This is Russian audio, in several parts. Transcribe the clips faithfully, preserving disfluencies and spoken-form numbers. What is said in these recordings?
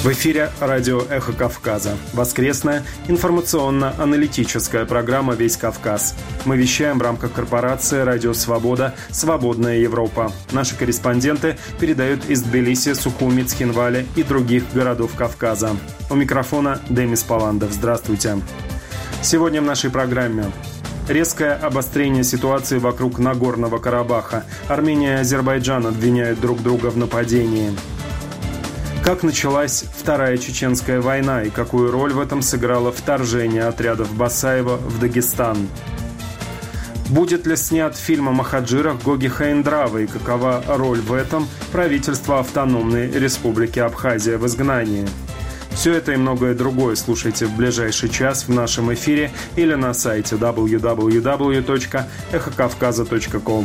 В эфире радио «Эхо Кавказа». Воскресная информационно-аналитическая программа «Весь Кавказ». Мы вещаем в рамках корпорации «Радио Свобода. Свободная Европа». Наши корреспонденты передают из Тбилиси, Сухуми, Цхинвали и других городов Кавказа. У микрофона Демис Паландов. Здравствуйте. Сегодня в нашей программе резкое обострение ситуации вокруг Нагорного Карабаха. Армения и Азербайджан обвиняют друг друга в нападении. Как началась Вторая Чеченская война и какую роль в этом сыграло вторжение отрядов Басаева в Дагестан? Будет ли снят фильм о махаджирах Гоги Хаиндравы и какова роль в этом правительства Автономной Республики Абхазия в изгнании? Все это и многое другое слушайте в ближайший час в нашем эфире или на сайте дабл ю дабл ю дабл ю точка эхо кавказа точка ком.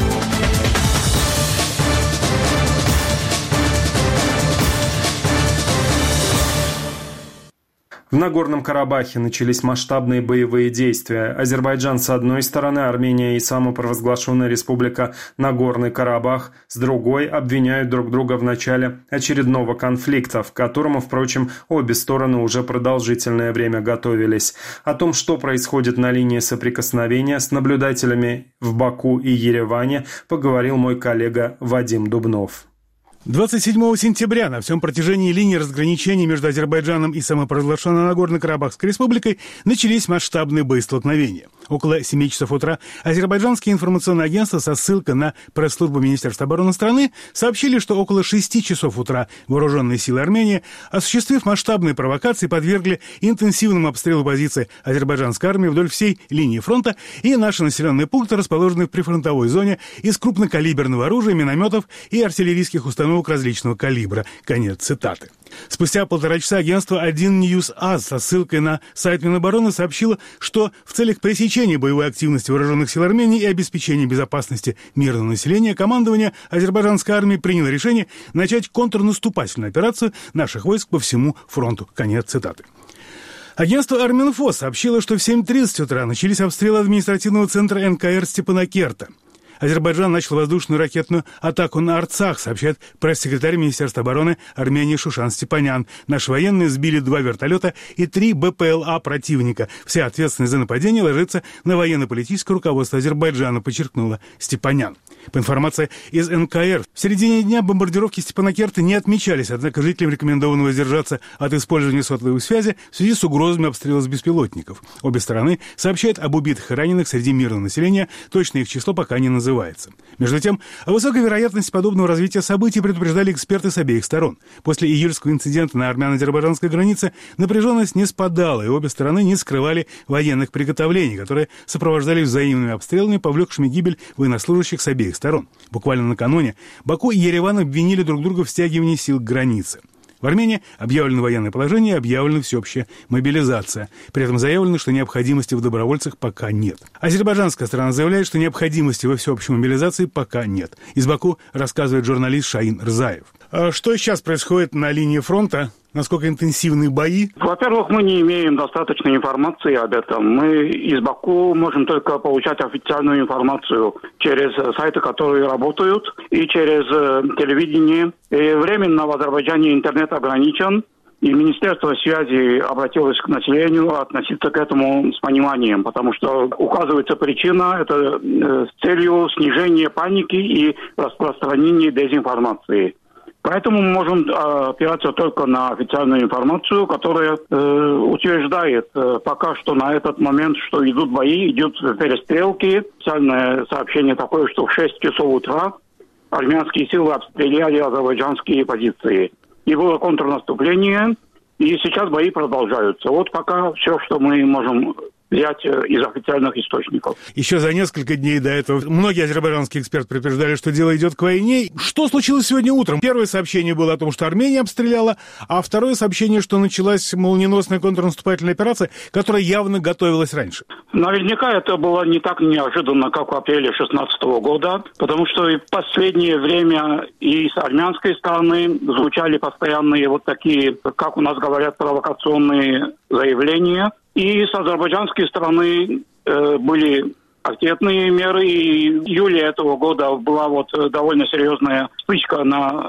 В Нагорном Карабахе начались масштабные боевые действия. Азербайджан с одной стороны, Армения и самопровозглашенная республика Нагорный Карабах с другой обвиняют друг друга в начале очередного конфликта, к которому, впрочем, обе стороны уже продолжительное время готовились. О том, что происходит на линии соприкосновения с наблюдателями в Баку и Ереване, поговорил мой коллега Вадим Дубнов. двадцать седьмого сентября на всем протяжении линии разграничений между Азербайджаном и самопровозглашенной Нагорно-Карабахской республикой начались масштабные боестолкновения. Около семи часов утра азербайджанские информационные агентства со ссылкой на пресс-службу Министерства обороны страны сообщили, что около шести часов утра вооруженные силы Армении, осуществив масштабные провокации, подвергли интенсивному обстрелу позиций азербайджанской армии вдоль всей линии фронта и наши населенные пункты, расположенные в прифронтовой зоне, из крупнокалиберного оружия, минометов и артиллерийских установок различного калибра. Конец цитаты. Спустя полтора часа агентство один ньюс эй со ссылкой на сайт Минобороны сообщило, что в целях пресечения боевой активности вооруженных сил Армении и обеспечения безопасности мирного населения командование азербайджанской армии приняло решение начать контрнаступательную операцию наших войск по всему фронту. Конец цитаты. Агентство Арминфо сообщило, что в семь тридцать утра начались обстрелы административного центра эн ка эр Степанакерта. Азербайджан начал воздушную ракетную атаку на Арцах, сообщает пресс-секретарь Министерства обороны Армении Шушан Степанян. Наши военные сбили два вертолета и три бэ пэ эл а противника. Вся ответственность за нападение ложится на военно-политическое руководство Азербайджана, подчеркнула Степанян. По информации из эн ка эр, в середине дня бомбардировки Степанакерта не отмечались, однако жителям рекомендовано воздержаться от использования сотовой связи в связи с угрозами обстрела с беспилотников. Обе стороны сообщают об убитых и раненых среди мирного населения, точно их число пока не называется. Между тем, о высокой вероятности подобного развития событий предупреждали эксперты с обеих сторон. После июльского инцидента на армяно-азербайджанской границе напряженность не спадала, и обе стороны не скрывали военных приготовлений, которые сопровождались взаимными обстрелами, повлекшими гибель военнослужащих с обеих сторон. Буквально накануне Баку и Ереван обвинили друг друга в стягивании сил к границе. В Армении объявлено военное положение и объявлена всеобщая мобилизация. При этом заявлено, что необходимости в добровольцах пока нет. Азербайджанская сторона заявляет, что необходимости во всеобщей мобилизации пока нет. Из Баку рассказывает журналист Шаин Рзаев. А что сейчас происходит на линии фронта? Насколько интенсивные бои? Во-первых, мы не имеем достаточной информации об этом. Мы из Баку можем только получать официальную информацию через сайты, которые работают, и через телевидение. И временно в Азербайджане интернет ограничен, и Министерство связи обратилось к населению относиться к этому с пониманием, потому что указывается причина, это с целью снижения паники и распространения дезинформации. Поэтому мы можем опираться только на официальную информацию, которая э, утверждает э, пока что на этот момент, что идут бои, идут перестрелки. Официальное сообщение такое, что в шесть часов утра армянские силы обстреляли азербайджанские позиции. И было контрнаступление, и сейчас бои продолжаются. Вот пока все, что мы можем взять из официальных источников. Еще за несколько дней до этого многие азербайджанские эксперты предупреждали, что дело идет к войне. Что случилось сегодня утром? Первое сообщение было о том, что Армения обстреляла, а второе сообщение, что началась молниеносная контрнаступательная операция, которая явно готовилась раньше. Наверняка это было не так неожиданно, как в апреле две тысячи шестнадцатого года, потому что и в последнее время и с армянской стороны звучали постоянные вот такие, как у нас говорят, провокационные заявления. И с азербайджанской стороны э, были ответные меры. И в июле этого года была вот довольно серьезная вспышка на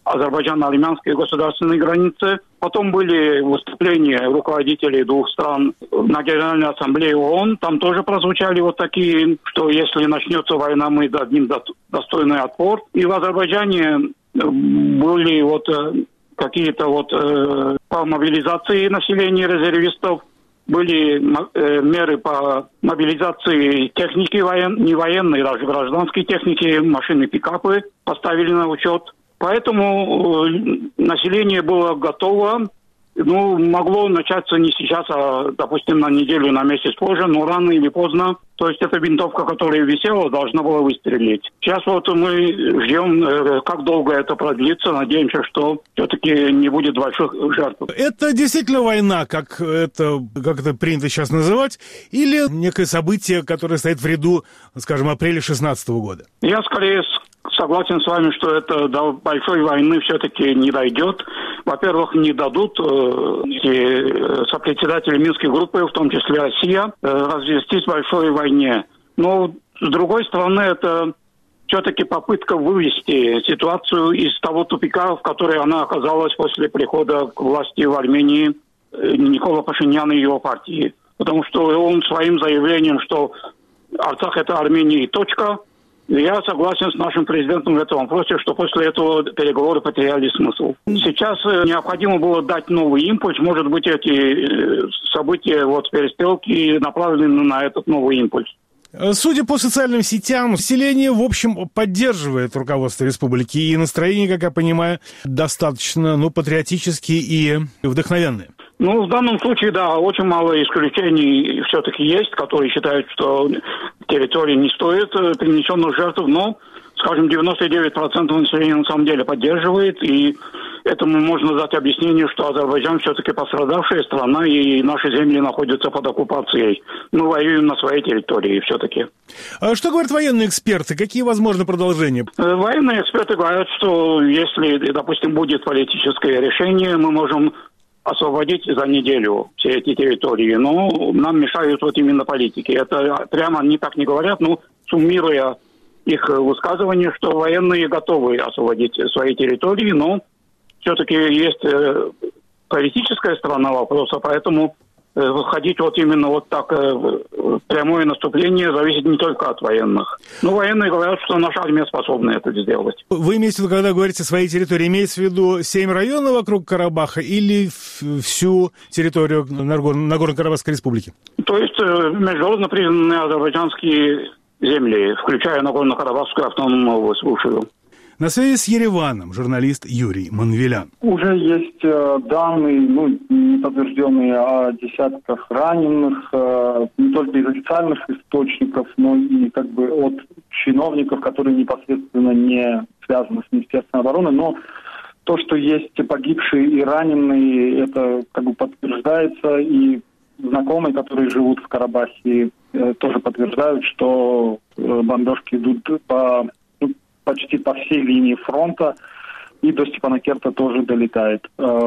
азербайджано-армянской государственной границе. Потом были выступления руководителей двух стран на Генеральной Ассамблее ООН. Там тоже прозвучали вот такие, что если начнется война, мы дадим достойный отпор. И в Азербайджане были вот какие-то вот по мобилизации населения резервистов. Были э, меры по мобилизации техники, воен... не военной, даже гражданской техники, машины, пикапы поставили на учет. Поэтому э, население было готово. Ну, могло начаться не сейчас, а, допустим, на неделю, на месяц позже, но рано или поздно. То есть эта винтовка, которая висела, должна была выстрелить. Сейчас вот мы ждем, как долго это продлится. Надеемся, что все-таки не будет больших жертв. Это действительно война, как это, как это принято сейчас называть, или некое событие, которое стоит в ряду, скажем, апреля шестнадцатого года? Я скорее согласен с вами, что это до большой войны все-таки не дойдет. Во-первых, не дадут э, сопредседатели Минской группы, в том числе Россия, э, развестись в большой войне. Но, с другой стороны, это все-таки попытка вывести ситуацию из того тупика, в который она оказалась после прихода к власти в Армении Никола Пашиняна и его партии. Потому что он своим заявлением, что Арцах – это Армения и точка. Я согласен с нашим президентом в этом вопросе, что после этого переговоры потеряли смысл. Сейчас необходимо было дать новый импульс. Может быть, эти события, вот, перестрелки направлены на этот новый импульс. Судя по социальным сетям, население, в общем, поддерживает руководство республики, и настроение, как я понимаю, достаточно, ну, патриотические и вдохновенные. Ну, в данном случае, да, очень мало исключений все-таки есть, которые считают, что территория не стоит принесенных жертв, но, скажем, девяносто девять процентов населения на самом деле поддерживает, и этому можно дать объяснение, что Азербайджан все-таки пострадавшая страна, и наши земли находятся под оккупацией. Мы воюем на своей территории все-таки. А что говорят военные эксперты? Какие возможны продолжения? Военные эксперты говорят, что если, допустим, будет политическое решение, мы можем освободить за неделю все эти территории. Но нам мешают вот именно политики. Это прямо они так не говорят, но суммируя их высказывания, что военные готовы освободить свои территории, но все-таки есть политическая сторона вопроса, поэтому выходить вот именно вот так прямое наступление зависит не только от военных. Но военные говорят, что наша армия способна это сделать. Вы имеете в виду, когда говорите своей территории, имеется в виду семь районов вокруг Карабаха или всю территорию Нагорно-Карабахской республики? То есть международно признанные азербайджанские земли, включая Нагорно-Карабахскую автономную область, бывшую. На связи с Ереваном журналист Юрий Манвелян. Уже есть э, данные, ну, не подтвержденные, о десятках раненых, э, не только из официальных источников, но и как бы от чиновников, которые непосредственно не связаны с Министерством обороны. Но то, что есть погибшие и раненые, это как бы подтверждается, и знакомые, которые живут в Карабахе, э, тоже подтверждают, что э, бомбежки идут по... почти по всей линии фронта, и до Степанакерта тоже долетает.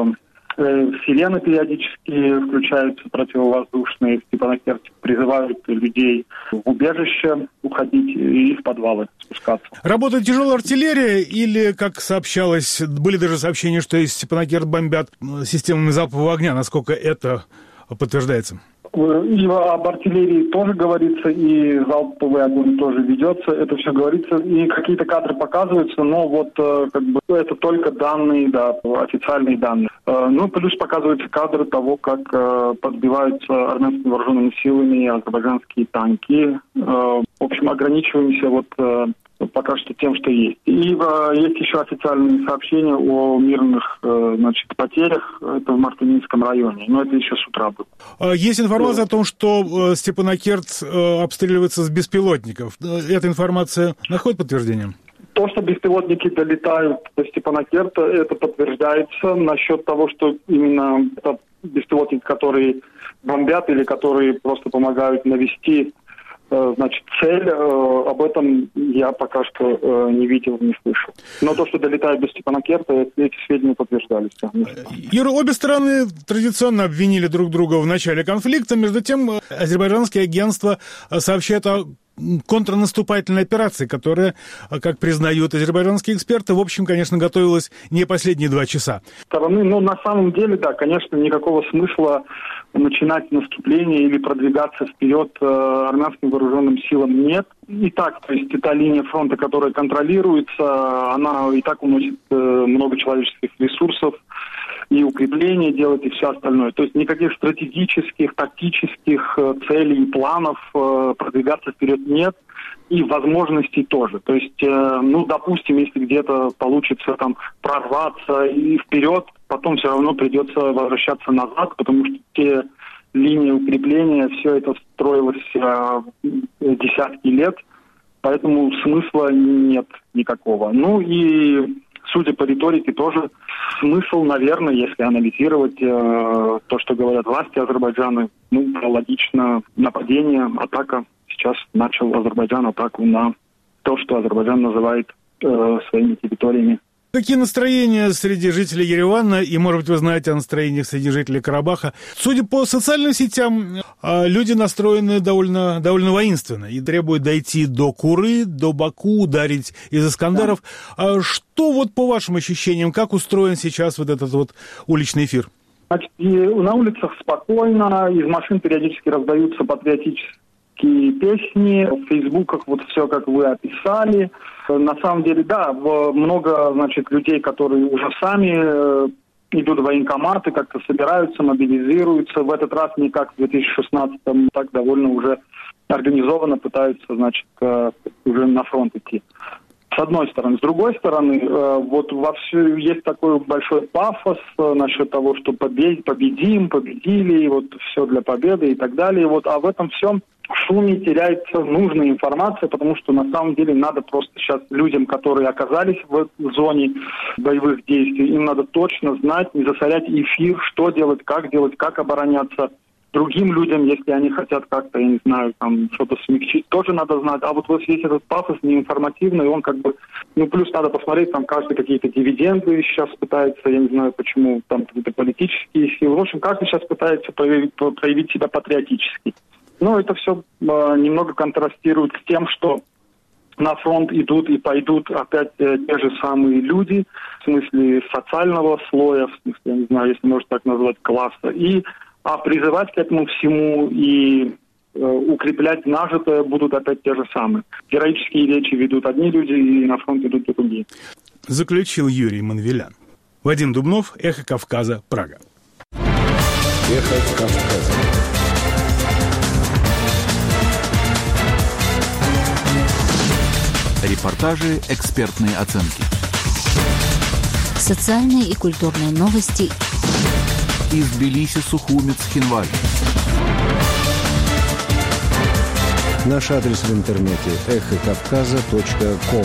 Сирены периодически включаются противовоздушные. В Степанакерте призывают людей в убежище уходить и в подвалы спускаться. Работает тяжелая артиллерия или, как сообщалось, были даже сообщения, что из Степанакерт бомбят системами залпового огня. Насколько это подтверждается? И об артиллерии тоже говорится, и залповый огонь тоже ведется, это все говорится, и какие-то кадры показываются, но вот как бы это только данные, да, официальные данные. Ну, плюс показываются кадры того, как подбиваются армянскими вооруженными силами азербайджанские танки. В общем, ограничиваемся вот пока что тем, что есть. И э, есть еще официальные сообщения о мирных э, значит, потерях. Это в Мартынинском районе. Но это еще с утра было. Есть информация о том, что Степанакерт обстреливается с беспилотников. Эта информация находит подтверждение? То, что беспилотники долетают до Степанакерта, это подтверждается. Насчет того, что именно это беспилотники, которые бомбят или которые просто помогают навести значит, цель, об этом я пока что не видел, не слышал. Но то, что долетает до Степанакерта, эти сведения подтверждались. Юра, обе стороны традиционно обвинили друг друга в начале конфликта. Между тем, азербайджанские агентства сообщают о контрнаступательной операции, которая, как признают азербайджанские эксперты, в общем, конечно, готовилась не последние два часа. Стороны, ну, на самом деле, да, конечно, никакого смысла начинать наступление или продвигаться вперед э, армянским вооруженным силам нет. И так, то есть эта линия фронта, которая контролируется, она и так уносит э, много человеческих ресурсов, и укрепления делать, и все остальное. То есть никаких стратегических, тактических э, целей и планов э, продвигаться вперед нет, и возможностей тоже. То есть, э, ну, допустим, если где-то получится там прорваться и вперед, потом все равно придется возвращаться назад, потому что те линии укрепления, все это строилось э, десятки лет, поэтому смысла нет никакого. Ну и судя по риторике, тоже смысл, наверное, если анализировать э, то, что говорят власти Азербайджана, ну, логично, нападение, атака. Сейчас начал Азербайджан атаку на то, что Азербайджан называет э, своими территориями. Какие настроения среди жителей Еревана, и, может быть, вы знаете о настроениях среди жителей Карабаха? Судя по социальным сетям, люди настроены довольно, довольно воинственно и требуют дойти до Куры, до Баку, ударить из Искандаров. Да. Что вот по вашим ощущениям, как устроен сейчас вот этот вот уличный эфир? Значит, и на улицах спокойно, из машин периодически раздаются патриотические песни, в фейсбуках вот все, как вы описали. На самом деле, да, много, значит, людей, которые уже сами идут в военкоматы, как-то собираются, мобилизируются. В этот раз не как в две тысячи шестнадцатом, так довольно уже организованно пытаются, значит, уже на фронт идти. С одной стороны. С другой стороны, вот во все есть такой большой пафос насчет того, что победим, победили, вот все для победы и так далее. Вот, а в этом всем шуме теряется нужная информация, потому что на самом деле надо просто сейчас людям, которые оказались в зоне боевых действий, им надо точно знать, не засорять эфир, что делать, как делать, как обороняться. Другим людям, если они хотят как-то, я не знаю, там что-то смягчить, тоже надо знать. А вот вот весь этот пафос неинформативный, он как бы, ну плюс надо посмотреть, там каждый какие-то дивиденды сейчас пытается, я не знаю почему, там какие-то политические силы. В общем, каждый сейчас пытается проявить, проявить себя патриотически. Но это все э, немного контрастирует с тем, что на фронт идут и пойдут опять э, те же самые люди, в смысле социального слоя, в смысле, я не знаю, если можно так назвать, класса, и а призывать к этому всему и э, укреплять нажитое будут опять те же самые. Героические речи ведут одни люди, и на фронт идут другие. Заключил Юрий Манвелян. Вадим Дубнов, Эхо Кавказа, Прага. Эхо Кавказа. Репортажи, экспертные оценки. Социальные и культурные новости. Из Тбилиси, Сухумец, Хинваль. Наш адрес в интернете эхо кавказа точка ком.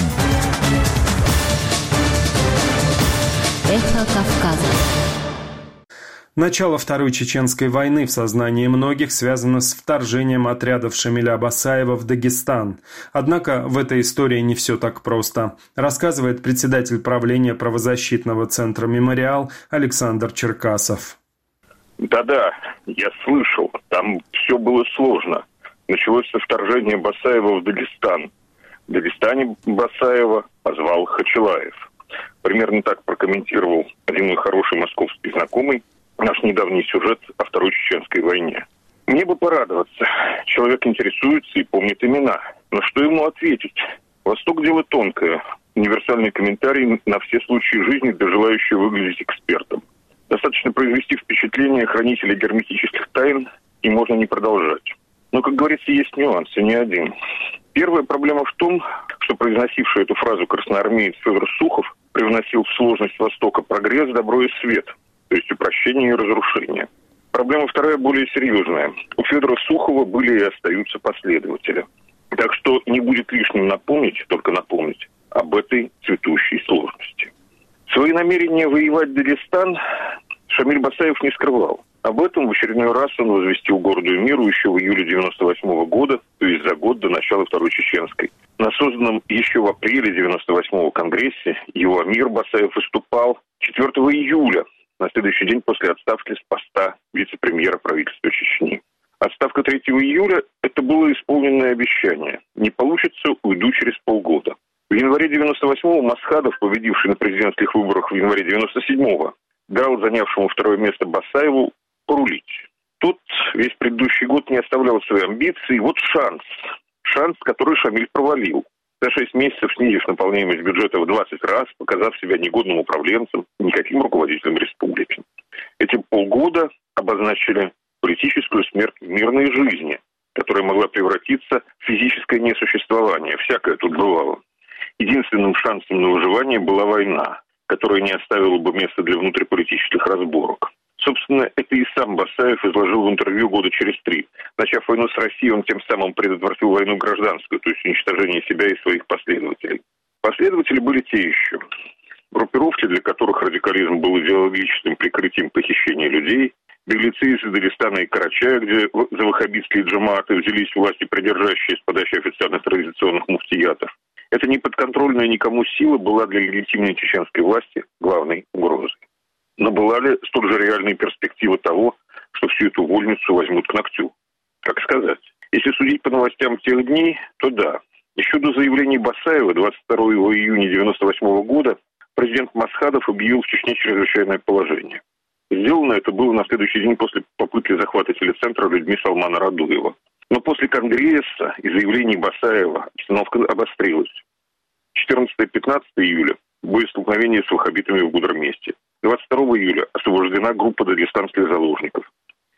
Эхо Кавказа. Начало Второй Чеченской войны в сознании многих связано с вторжением отрядов Шамиля Басаева в Дагестан. Однако в этой истории не все так просто, рассказывает председатель правления правозащитного центра «Мемориал» Александр Черкасов. Да-да, я слышал, там все было сложно. Началось со вторжения Басаева в Дагестан. В Дагестане Басаева позвал Хачилаев. Примерно так прокомментировал один мой хороший московский знакомый наш недавний сюжет о Второй Чеченской войне. Мне бы порадоваться. Человек интересуется и помнит имена. Но что ему ответить? Восток дело тонкое. Универсальный комментарий на все случаи жизни для желающего выглядеть экспертом. Достаточно произвести впечатление хранителя герметических тайн, и можно не продолжать. Но, как говорится, есть нюанс, и не один. Первая проблема в том, что произносивший эту фразу красноармеец Федор Сухов привносил в сложность Востока прогресс, добро и свет, то есть упрощение и разрушение. Проблема вторая более серьезная. У Федора Сухова были и остаются последователи. Так что не будет лишним напомнить, только напомнить, об этой цветущей сложности. Свои намерения воевать Дагестан Шамиль Басаев не скрывал. Об этом в очередной раз он возвестил городу и миру еще в июле девяносто восьмого года, то есть за год до начала Второй Чеченской. На созданном еще в апреле девяносто восьмого конгрессе его Амир Басаев выступал четвёртого июля, на следующий день после отставки с поста вице-премьера правительства Чечни. Отставка третьего июля – это было исполненное обещание. Не получится, уйду через полгода. В январе девяносто восьмого Масхадов, победивший на президентских выборах в январе девяносто седьмого, дал занявшему второе место Басаеву порулить. Тот весь предыдущий год не оставлял свои амбиции. Вот шанс. Шанс, который Шамиль провалил. За шесть месяцев снизив наполняемость бюджета в двадцать раз, показав себя негодным управленцем, никаким руководителем республики. Эти полгода обозначили политическую смерть в мирной жизни, которая могла превратиться в физическое несуществование. Всякое тут бывало. Единственным шансом на выживание была война, которая не оставила бы места для внутриполитических разборок. Собственно, это и сам Басаев изложил в интервью года через три. Начав войну с Россией, он тем самым предотвратил войну гражданскую, то есть уничтожение себя и своих последователей. Последователи были те еще. Группировки, для которых радикализм был идеологическим прикрытием похищения людей, беглецы из Дагестана и Карачая, где за ваххабитские джамааты взялись власти, придержащие с подачи официальных традиционных муфтиятов. Эта неподконтрольная никому сила была для легитимной чеченской власти главной угрозой. Но была ли столь же реальная перспектива того, что всю эту вольницу возьмут к ногтю? Как сказать? Если судить по новостям тех дней, то да. Еще до заявлений Басаева двадцать второго июня девяносто восьмого года президент Масхадов объявил в Чечне чрезвычайное положение. Сделано это было на следующий день после попытки захвата телецентра людьми Салмана Радуева. Но после Конгресса и заявлений Басаева обстановка обострилась. четырнадцатого-пятнадцатого июля боестолкновение с ваххабитами в Гудерместе. двадцать второго июля освобождена группа дагестанских заложников.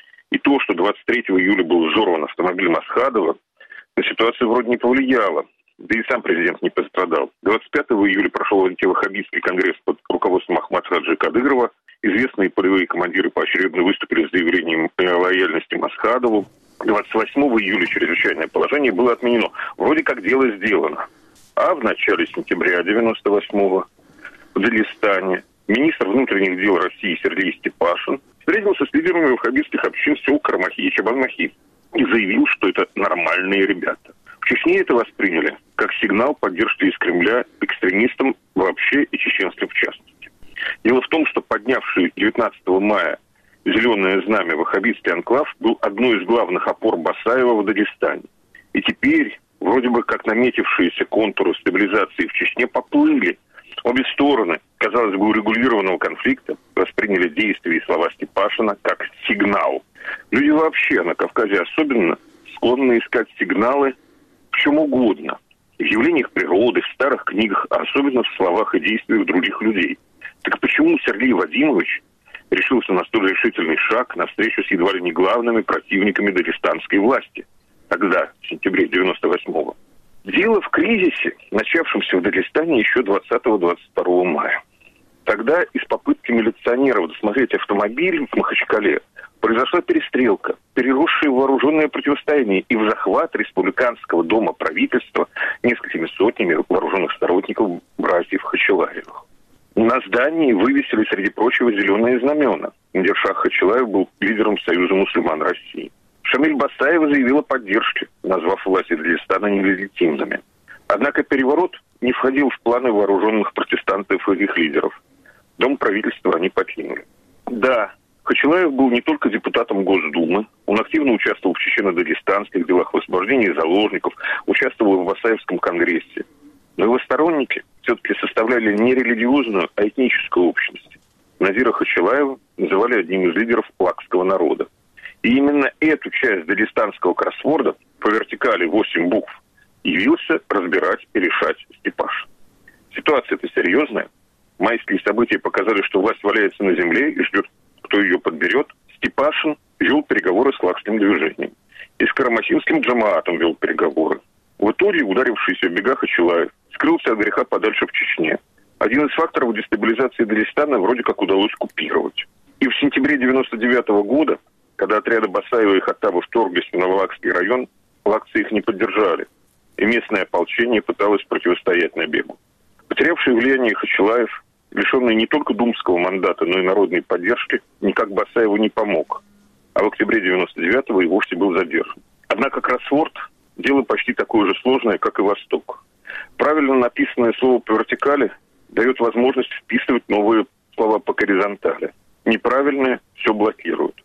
И то, что двадцать третьего июля был взорван автомобиль Масхадова, на ситуацию вроде не повлияло. Да и сам президент не пострадал. двадцать пятого июля прошел антиваххабитский конгресс под руководством Ахмада Хаджи Кадырова. Известные полевые командиры поочередно выступили с заявлением о лояльности Масхадову. двадцать восьмого июля чрезвычайное положение было отменено. Вроде как дело сделано. А в начале сентября девяносто восьмого в Дагестане министр внутренних дел России Сергей Степашин встретился с лидерами ваххабитских общин сел Карамахи и Чабан-Махи и заявил, что это нормальные ребята. В Чечне это восприняли как сигнал поддержки из Кремля экстремистам вообще и чеченцам в частности. Дело в том, что поднявший девятнадцатого мая зеленое знамя ваххабитский анклав был одной из главных опор Басаева в Дагестане. И теперь вроде бы как наметившиеся контуры стабилизации в Чечне поплыли. Обе стороны, казалось бы, урегулированного конфликта восприняли действия и слова Степашина как сигнал. Люди вообще, на Кавказе особенно, склонны искать сигналы в чем угодно. В явлениях природы, в старых книгах, а особенно в словах и действиях других людей. Так почему Сергей Вадимович решился на столь решительный шаг на встречу с едва ли не главными противниками дагестанской власти? Тогда, в сентябре девяносто восьмого. Дело в кризисе, начавшемся в Дагестане еще двадцатого-двадцать второго мая. Тогда из попытки милиционеров досмотреть автомобиль в Махачкале произошла перестрелка, переросшая в вооруженное противостояние и в захват республиканского дома правительства несколькими сотнями вооруженных сторонников братьев Хачилаевых. На здании вывесили, среди прочего, зеленые знамена. Мдершах Хачилаев был лидером Союза мусульман России. Шамиль Басаев заявил о поддержке, назвав власти Дагестана нелегитимными. Однако переворот не входил в планы вооруженных протестантов и их лидеров. Дом правительства они покинули. Да, Хачилаев был не только депутатом Госдумы, он активно участвовал в чечено-дагестанских делах, в освобождении заложников, участвовал в Басаевском конгрессе. Но его сторонники все-таки составляли не религиозную, а этническую общность. Назира Хачилаева называли одним из лидеров лакского народа. И именно эту часть дагестанского кроссворда по вертикали восемь букв явился разбирать и решать Степашин. Ситуация-то серьезная. Майские события показали, что власть валяется на земле и ждет, кто ее подберет. Степашин вел переговоры с лакским движением. И с карамахинским джамаатом вел переговоры. В итоге ударившийся в бега Хачилаев скрылся от греха подальше в Чечне. Один из факторов дестабилизации Дагестана вроде как удалось купировать. И в сентябре девяносто девятого года, когда отряды Басаева и Хаттаба вторглись в Новолакский район, лакцы их не поддержали. И местное ополчение пыталось противостоять набегу. Потерявший влияние Хачилаев, лишенный не только думского мандата, но и народной поддержки, никак Басаеву не помог. А в октябре девяносто девятого и вовсе был задержан. Однако кроссворд – дело почти такое же сложное, как и Восток. Правильно написанное слово по вертикали дает возможность вписывать новые слова по горизонтали. Неправильные все блокируют.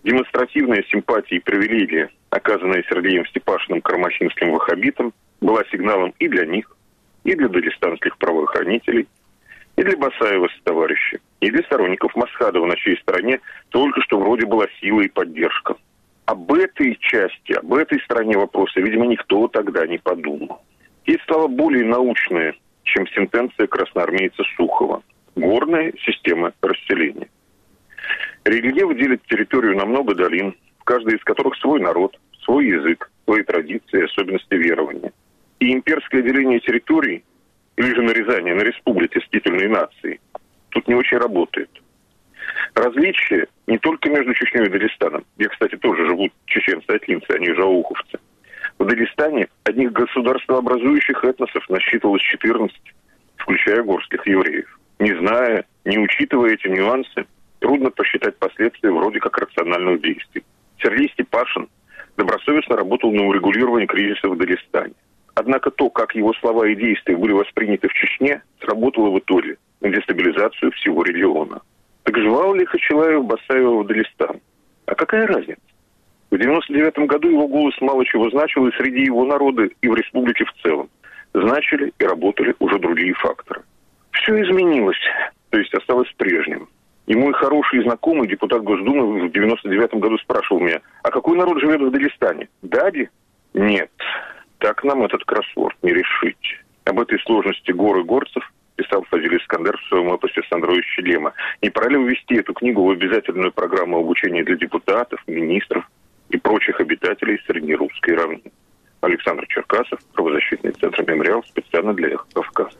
Демонстративная симпатия и привилегия, оказанная Сергеем Степашиным кармачинским ваххабитам, была сигналом и для них, и для дагестанских правоохранителей, и для Басаева с товарищи, и для сторонников Масхадова, на чьей стороне только что вроде была сила и поддержка. Об этой части, об этой стороне вопроса, видимо, никто тогда не подумал. Есть слова более научные, чем сентенция красноармейца Сухова. Горная система расселения. Рельеф делит территорию на много долин, в каждой из которых свой народ, свой язык, свои традиции, особенности верования. И имперское деление территорий, или же нарезание на республики с титульной нацией, тут не очень работает. Различия не только между Чечней и Дагестаном, где, кстати, тоже живут чеченцы-атлинцы, они же ауховцы. В Дагестане одних государствообразующих этносов насчитывалось четырнадцать, включая горских евреев. Не зная, не учитывая эти нюансы, трудно посчитать последствия вроде как рациональных действий. Сергей Степашин добросовестно работал на урегулирование кризиса в Дагестане. Однако то, как его слова и действия были восприняты в Чечне, сработало в итоге на дестабилизацию всего региона. Так жевал ли Хачилаев Басаева в Дагестан? А какая разница? В девяносто девятом году его голос мало чего значил и среди его народа, и в республике в целом. Значили и работали уже другие факторы. Все изменилось, то есть осталось прежним. И мой хороший знакомый, депутат Госдумы, в девяносто девятом году спрашивал меня, а какой народ живет в Дагестане? Дади? Нет. Так нам этот кроссворд не решить. Об этой сложности горы горцев писал Фазиль Искандер в своем эпосе «Сандрович Челема». Не пора ли ввести эту книгу в обязательную программу обучения для депутатов, министров и прочих обитателей среднерусской равнины? Александр Черкасов, правозащитный центр «Мемориал», специально для «Эхо Кавказа».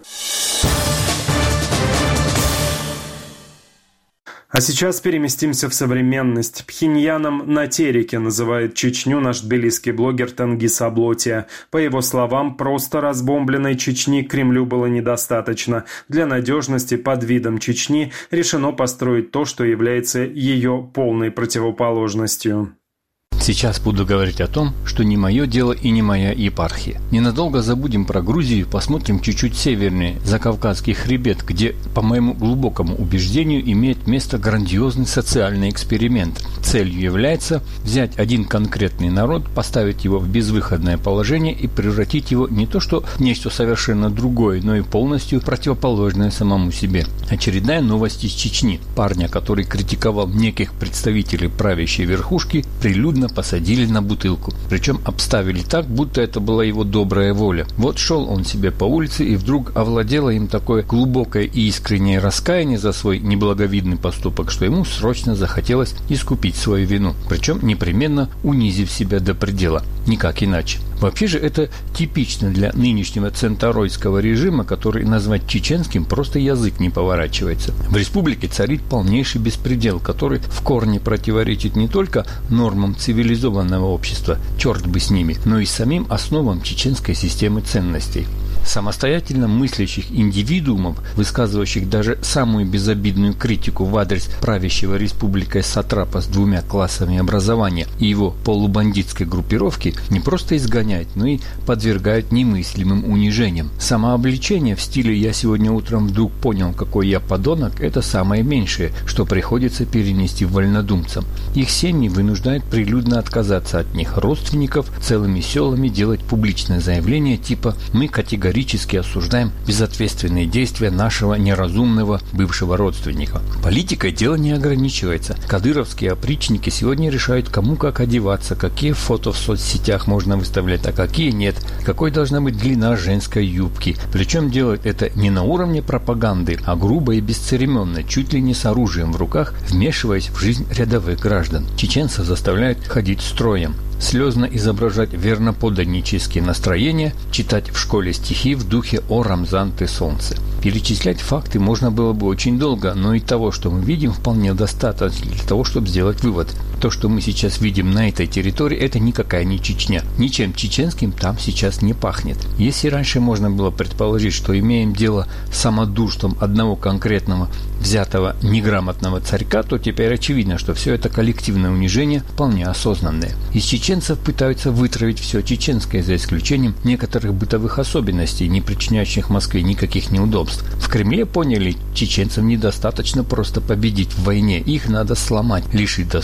А сейчас переместимся в современность. Пхеньяном на тереке называет Чечню наш тбилисский блогер Тенгиз Аблотия. По его словам, просто разбомбленной Чечни Кремлю было недостаточно. Для надежности под видом Чечни решено построить то, что является ее полной противоположностью. Сейчас буду говорить о том, что не мое дело и не моя епархия. Ненадолго забудем про Грузию, посмотрим чуть-чуть севернее, за Кавказский хребет, где, по моему глубокому убеждению, имеет место грандиозный социальный эксперимент. Целью является взять один конкретный народ, поставить его в безвыходное положение и превратить его не то что в нечто совершенно другое, но и полностью противоположное самому себе. Очередная новость из Чечни. Парня, который критиковал неких представителей правящей верхушки, прилюдно посадили на бутылку. Причем обставили так, будто это была его добрая воля. Вот шел он себе по улице, и вдруг овладело им такое глубокое и искреннее раскаяние за свой неблаговидный поступок, что ему срочно захотелось искупить свою вину. Причем непременно унизив себя до предела. Никак иначе. Вообще же это типично для нынешнего центаройского режима, который назвать чеченским просто язык не поворачивается. В республике царит полнейший беспредел, который в корне противоречит не только нормам цивилизованного общества, черт бы с ними, но и самим основам чеченской системы ценностей. Самостоятельно мыслящих индивидуумов, высказывающих даже самую безобидную критику в адрес правящего республикой сатрапа с двумя классами образования и его полубандитской группировки, не просто изгоняют, но и подвергают немыслимым унижениям. Самообличение в стиле «я сегодня утром вдруг понял, какой я подонок» – это самое меньшее, что приходится перенести вольнодумцам. Их семьи вынуждают прилюдно отказаться от них, родственников целыми селами делать публичное заявление типа «мы категорически Категорически осуждаем безответственные действия нашего неразумного бывшего родственника». Политикой дело не ограничивается. Кадыровские опричники сегодня решают, кому как одеваться, какие фото в соцсетях можно выставлять, а какие нет, какой должна быть длина женской юбки. Причем делают это не на уровне пропаганды, а грубо и бесцеремонно, чуть ли не с оружием в руках, вмешиваясь в жизнь рядовых граждан. Чеченцев заставляют ходить строем, слезно изображать верноподданнические настроения, читать в школе стихи в духе «О, Рамзан, ты солнце». Перечислять факты можно было бы очень долго, но и того, что мы видим, вполне достаточно для того, чтобы сделать вывод. То, что мы сейчас видим на этой территории, это никакая не Чечня. Ничем чеченским там сейчас не пахнет. Если раньше можно было предположить, что имеем дело с самодурством одного конкретного взятого неграмотного царька, то теперь очевидно, что все это коллективное унижение вполне осознанное. Из чеченцев пытаются вытравить все чеченское, за исключением некоторых бытовых особенностей, не причиняющих Москве никаких неудобств. В Кремле поняли, чеченцам недостаточно просто победить в войне, их надо сломать, лишить достоинства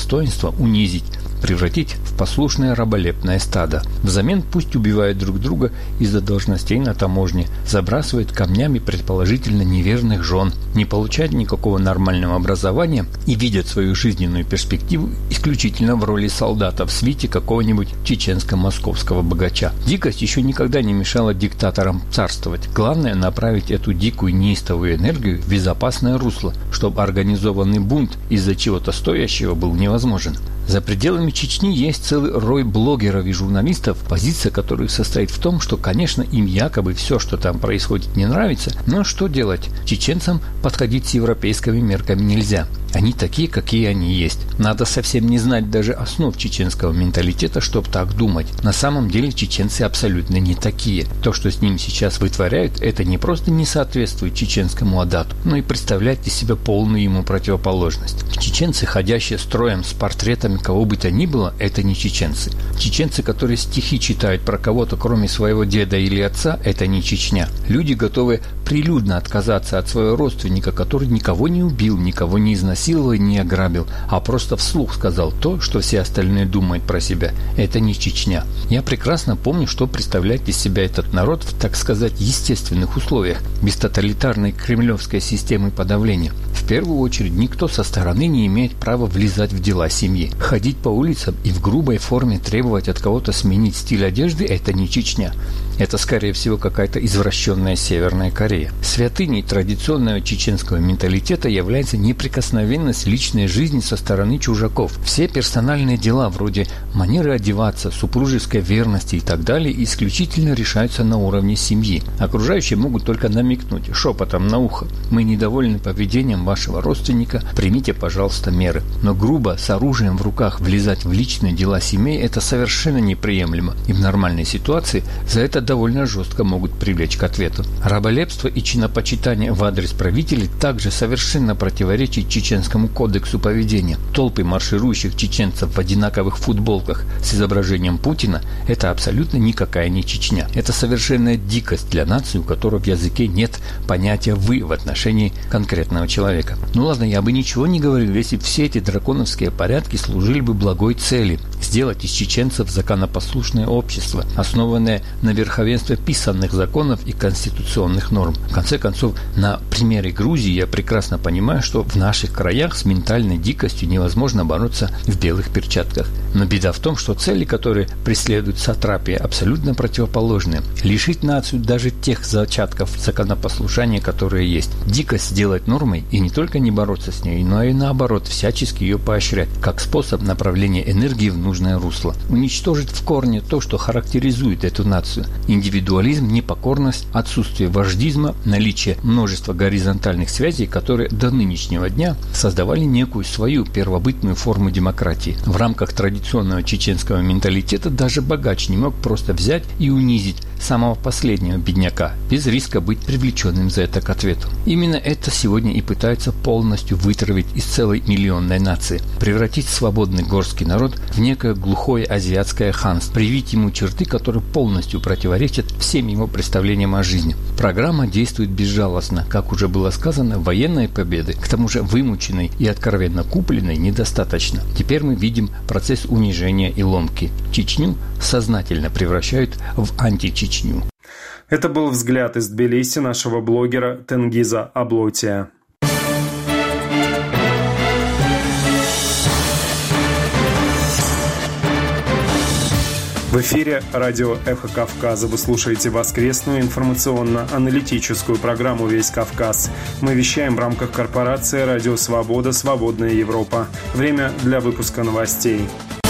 руководства унизить, превратить в послушное раболепное стадо. Взамен пусть убивают друг друга из-за должностей на таможне, забрасывают камнями предположительно неверных жен, не получают никакого нормального образования и видят свою жизненную перспективу исключительно в роли солдата в свите какого-нибудь чеченско-московского богача. Дикость еще никогда не мешала диктаторам царствовать. Главное — направить эту дикую неистовую энергию в безопасное русло, чтобы организованный бунт из-за чего-то стоящего был невозможен. За пределами Чечни есть целый рой блогеров и журналистов, позиция которых состоит в том, что, конечно, им якобы все, что там происходит, не нравится, но что делать? Чеченцам подходить с европейскими мерками нельзя. Они такие, какие они есть. Надо совсем не знать даже основ чеченского менталитета, чтобы так думать. На самом деле чеченцы абсолютно не такие. То, что с ними сейчас вытворяют, это не просто не соответствует чеченскому адату, но и представляет из себя полную ему противоположность. Чеченцы, ходящие строем с портретами кого бы то ни было, это не чеченцы. Чеченцы, которые стихи читают про кого-то, кроме своего деда или отца, это не Чечня. Люди, готовые прилюдно отказаться от своего родственника, который никого не убил, никого не изнасиловал и не ограбил, а просто вслух сказал то, что все остальные думают про себя. Это не Чечня. Я прекрасно помню, что представляет из себя этот народ в, так сказать, естественных условиях, без тоталитарной кремлевской системы подавления. В первую очередь, никто со стороны не имеет права влезать в дела семьи. Ходить по улицам и в грубой форме требовать от кого-то сменить стиль одежды – это не Чечня. Это, скорее всего, какая-то извращенная Северная Корея. Святыней традиционного чеченского менталитета является неприкосновенность личной жизни со стороны чужаков. Все персональные дела, вроде манеры одеваться, супружеской верности и так далее, исключительно решаются на уровне семьи. Окружающие могут только намекнуть шепотом на ухо: «Мы недовольны поведением вашего родственника, примите, пожалуйста, меры». Но грубо, с оружием в руках, влезать в личные дела семей – это совершенно неприемлемо. И в нормальной ситуации за это довольно жестко могут привлечь к ответу. Раболепство и чинопочитание в адрес правителей также совершенно противоречит чеченскому кодексу поведения. Толпы марширующих чеченцев в одинаковых футболках с изображением Путина – это абсолютно никакая не Чечня. Это совершенная дикость для нации, у которой в языке нет понятия «вы» в отношении конкретного человека. Ну ладно, я бы ничего не говорил, если все эти драконовские порядки служили бы благой цели – сделать из чеченцев законопослушное общество, основанное на верховенстве писанных законов и конституционных норм. В конце концов, на примере Грузии я прекрасно понимаю, что в наших краях с ментальной дикостью невозможно бороться в белых перчатках. Но беда в том, что цели, которые преследуют сатрапии, абсолютно противоположны. Лишить нацию даже тех зачатков законопослушания, которые есть. Дикость сделать нормой и не только не бороться с ней, но и наоборот всячески ее поощрять, как способ направления энергии в нужное русло. Уничтожить в корне то, что характеризует эту нацию. Индивидуализм, непокорность, отсутствие вождизма, наличие множества горизонтальных связей, которые до нынешнего дня создавали некую свою первобытную форму демократии. В рамках традиционного чеченского менталитета даже богач не мог просто взять и унизить самого последнего бедняка, без риска быть привлеченным за это к ответу. Именно это сегодня и пытаются полностью вытравить из целой миллионной нации, превратить свободный горский народ в некое глухое азиатское ханство, привить ему черты, которые полностью противоречат всем его представлениям о жизни. Программа действует безжалостно, как уже было сказано, военной победы, к тому же вымученной и откровенно купленной, недостаточно. Теперь мы видим процесс унижения и ломки. Чечню сознательно превращают в античечню. Это был взгляд из Тбилиси нашего блогера Тенгиза Аблотия. В эфире радио «Эхо Кавказа». Вы слушаете воскресную информационно-аналитическую программу «Весь Кавказ». Мы вещаем в рамках корпорации «Радио Свобода. Свободная Европа». Время для выпуска новостей.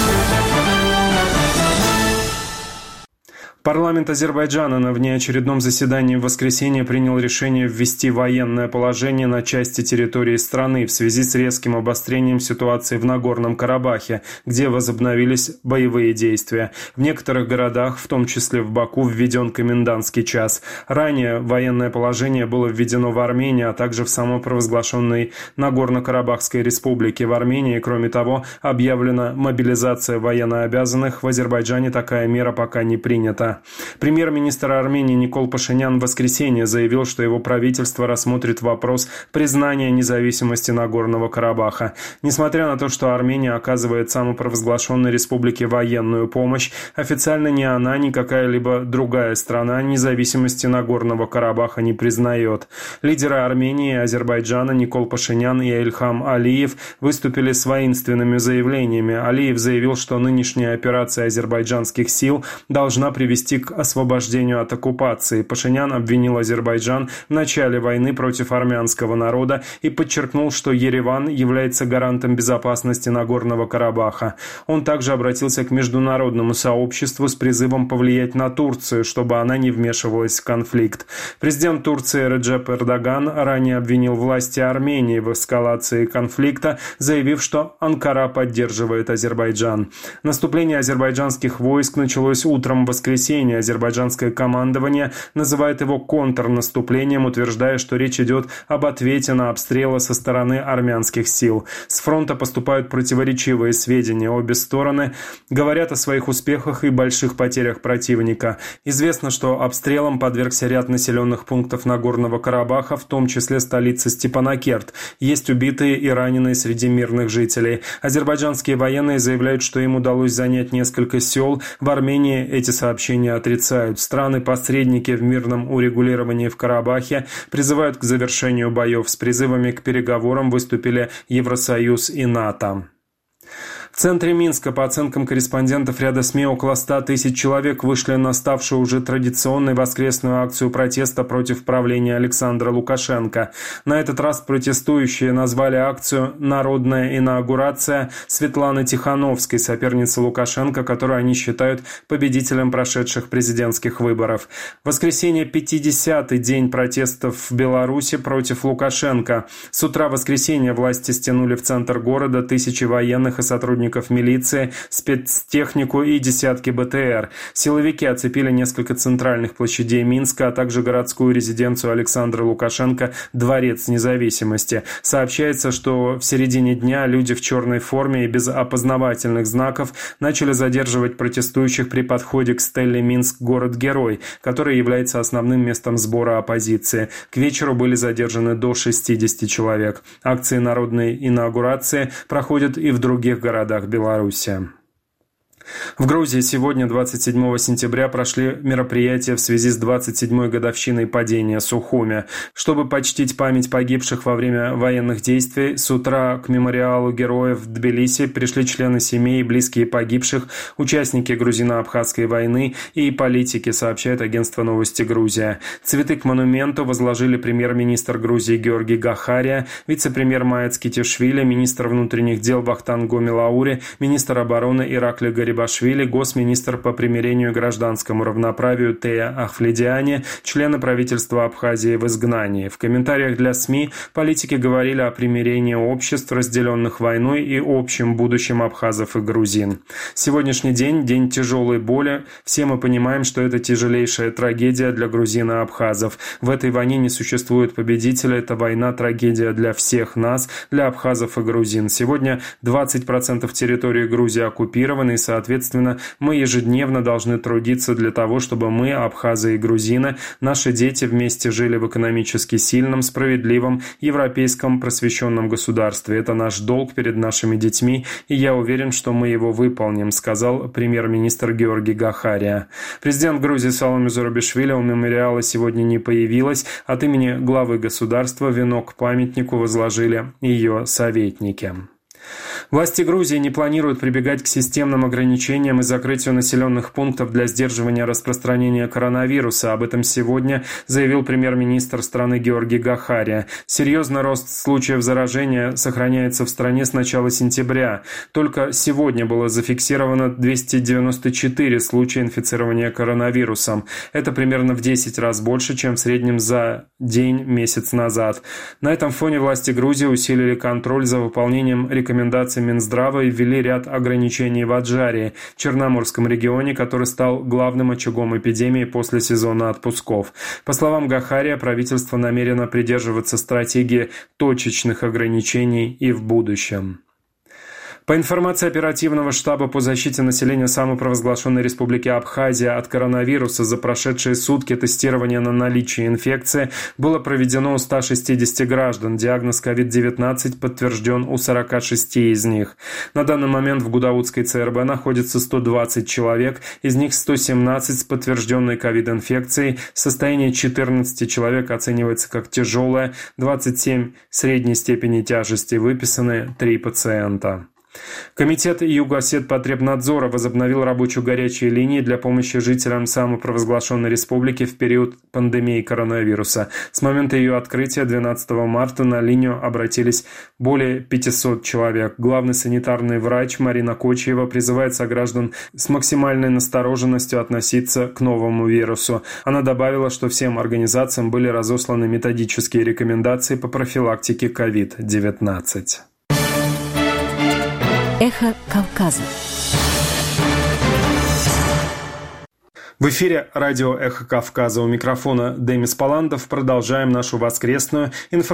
Парламент Азербайджана на внеочередном заседании в воскресенье принял решение ввести военное положение на части территории страны в связи с резким обострением ситуации в Нагорном Карабахе, где возобновились боевые действия. В некоторых городах, в том числе в Баку, введен комендантский час. Ранее военное положение было введено в Армении, а также в самопровозглашенной Нагорно-Карабахской республике. В Армении, кроме того, объявлена мобилизация военнообязанных. В Азербайджане такая мера пока не принята. года. Премьер-министр Армении Никол Пашинян в воскресенье заявил, что его правительство рассмотрит вопрос признания независимости Нагорного Карабаха. Несмотря на то, что Армения оказывает самопровозглашенной республике военную помощь, официально ни она, ни какая-либо другая страна независимости Нагорного Карабаха не признает. Лидеры Армении и Азербайджана Никол Пашинян и Ильхам Алиев выступили с воинственными заявлениями. Алиев заявил, что нынешняя операция азербайджанских сил должна привести к освобождению от оккупации. Пашинян обвинил Азербайджан в начале войны против армянского народа и подчеркнул, что Ереван является гарантом безопасности Нагорного Карабаха. Он также обратился к международному сообществу с призывом повлиять на Турцию, чтобы она не вмешивалась в конфликт. Президент Турции Реджеп Эрдоган ранее обвинил власти Армении в эскалации конфликта, заявив, что Анкара поддерживает Азербайджан. Наступление азербайджанских войск началось утром в воскресенье. Азербайджанское командование называет его контрнаступлением, утверждая, что речь идет об ответе на обстрелы со стороны армянских сил. С фронта поступают противоречивые сведения. Обе стороны говорят о своих успехах и больших потерях противника. Известно, что обстрелам подвергся ряд населенных пунктов Нагорного Карабаха, в том числе столица Степанакерт. Есть убитые и раненые среди мирных жителей. Азербайджанские военные заявляют, что им удалось занять несколько сел. В Армении эти сообщения отрицают. Страны-посредники в мирном урегулировании в Карабахе призывают к завершению боев. С призывами к переговорам выступили Евросоюз и НАТО. В центре Минска, по оценкам корреспондентов ряда СМИ, около ста тысяч человек вышли на ставшую уже традиционной воскресную акцию протеста против правления Александра Лукашенко. На этот раз протестующие назвали акцию «Народная инаугурация» Светланы Тихановской, соперницы Лукашенко, которую они считают победителем прошедших президентских выборов. В воскресенье пятидесятый день протестов в Беларуси против Лукашенко. С утра воскресенья власти стянули в центр города тысячи военных и сотрудников милиции, спецтехнику и десятки БТР. Силовики оцепили несколько центральных площадей Минска, а также городскую резиденцию Александра Лукашенко «Дворец независимости». Сообщается, что в середине дня люди в черной форме и без опознавательных знаков начали задерживать протестующих при подходе к стелле «Минск. Город-герой», который является основным местом сбора оппозиции. К вечеру были задержаны до шестидесяти человек. Акции народной инаугурации проходят и в других городах Беларуси. В Грузии сегодня, двадцать седьмого сентября, прошли мероприятия в связи с двадцать седьмой годовщиной падения Сухуми. Чтобы почтить память погибших во время военных действий, с утра к мемориалу героев в Тбилиси пришли члены семей и близкие погибших, участники грузино-абхазской войны и политики, сообщает агентство «Новости Грузия». Цветы к монументу возложили премьер-министр Грузии Георгий Гахария, вице-премьер Маец Китишвили, министр внутренних дел Вахтанг Гомилаури, министр обороны Иракли Гарибашвили, госминистр по примирению и гражданскому равноправию Тея Ахфледиани, члены правительства Абхазии в изгнании. В комментариях для СМИ политики говорили о примирении обществ, разделенных войной, и общем будущем абхазов и грузин. Сегодняшний день – день тяжелой боли. Все мы понимаем, что это тяжелейшая трагедия для грузин и абхазов. В этой войне не существует победителя. Это война – трагедия для всех нас, для абхазов и грузин. Сегодня двадцать процентов территории Грузии оккупированы, и, соответственно, Соответственно, мы ежедневно должны трудиться для того, чтобы мы, абхазы и грузины, наши дети вместе жили в экономически сильном, справедливом, европейском просвещенном государстве. Это наш долг перед нашими детьми, и я уверен, что мы его выполним, сказал премьер-министр Георгий Гахария. Президент Грузии Саломе Зурабишвили у мемориала сегодня не появилась. От имени главы государства венок к памятнику возложили ее советники. Власти Грузии не планируют прибегать к системным ограничениям и закрытию населенных пунктов для сдерживания распространения коронавируса. Об этом сегодня заявил премьер-министр страны Георгий Гахария. Серьезный рост случаев заражения сохраняется в стране с начала сентября. Только сегодня было зафиксировано двести девяносто четыре случая инфицирования коронавирусом. Это примерно в десять раз больше, чем в среднем за день месяц назад. На этом фоне власти Грузии усилили контроль за выполнением рекомендаций Минздрава и ввели ряд ограничений в Аджарии, Черноморском регионе, который стал главным очагом эпидемии после сезона отпусков. По словам Гахария, правительство намерено придерживаться стратегии точечных ограничений и в будущем. По информации оперативного штаба по защите населения самопровозглашенной Республики Абхазия от коронавируса, за прошедшие сутки тестирование на наличие инфекции было проведено у ста шестидесяти граждан. Диагноз ковид девятнадцать подтвержден у сорока шести из них. На данный момент в Гудаутской ЦРБ находится сто двадцать человек, из них сто семнадцать с подтвержденной ковид-инфекцией. Состояние четырнадцати человек оценивается как тяжелое, двадцать семь средней степени тяжести, выписаны три пациента. Комитет Югосетпотребнадзора возобновил рабочую горячие линии для помощи жителям самопровозглашенной республики в период пандемии коронавируса. С момента ее открытия двенадцатого марта на линию обратились более пятисот человек. Главный санитарный врач Марина Кочиева призывает сограждан с максимальной настороженностью относиться к новому вирусу. Она добавила, что всем организациям были разосланы методические рекомендации по профилактике ковид девятнадцать. Эхо Кавказа. В эфире радио «Эхо Кавказа». У микрофона Демис Паландов. Продолжаем нашу воскресную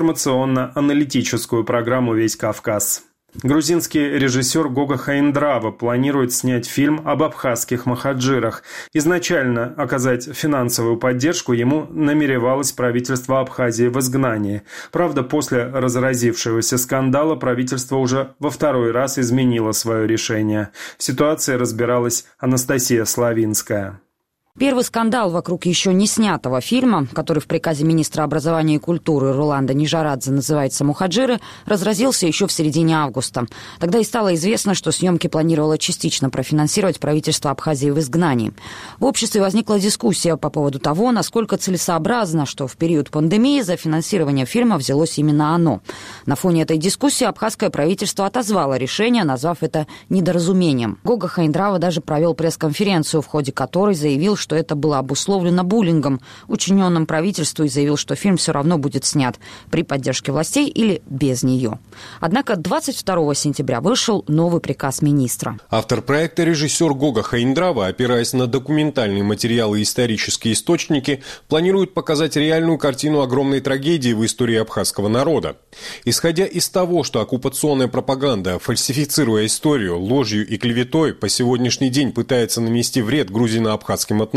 информационно-аналитическую программу «Весь Кавказ». Грузинский режиссер Гога Хаиндрава планирует снять фильм об абхазских махаджирах. Изначально оказать финансовую поддержку ему намеревалось правительство Абхазии в изгнании. Правда, после разразившегося скандала правительство уже во второй раз изменило свое решение. В ситуации разбиралась Анастасия Славинская. Первый скандал вокруг еще не снятого фильма, который в приказе министра образования и культуры Роланда Нижарадзе называется «Мухаджиры», разразился еще в середине августа. Тогда и стало известно, что съемки планировало частично профинансировать правительство Абхазии в изгнании. В обществе возникла дискуссия по поводу того, насколько целесообразно, что в период пандемии за финансирование фильма взялось именно оно. На фоне этой дискуссии абхазское правительство отозвало решение, назвав это недоразумением. Гога Хаиндрава даже провел пресс-конференцию, в ходе которой заявил, что это было обусловлено буллингом, учиненным правительству, и заявил, что фильм все равно будет снят при поддержке властей или без нее. Однако двадцать второго сентября вышел новый приказ министра. Автор проекта, режиссер Гога Хаиндрава, опираясь на документальные материалы и исторические источники, планирует показать реальную картину огромной трагедии в истории абхазского народа. Исходя из того, что оккупационная пропаганда, фальсифицируя историю, ложью и клеветой, по сегодняшний день пытается нанести вред грузино-абхазским отношениям,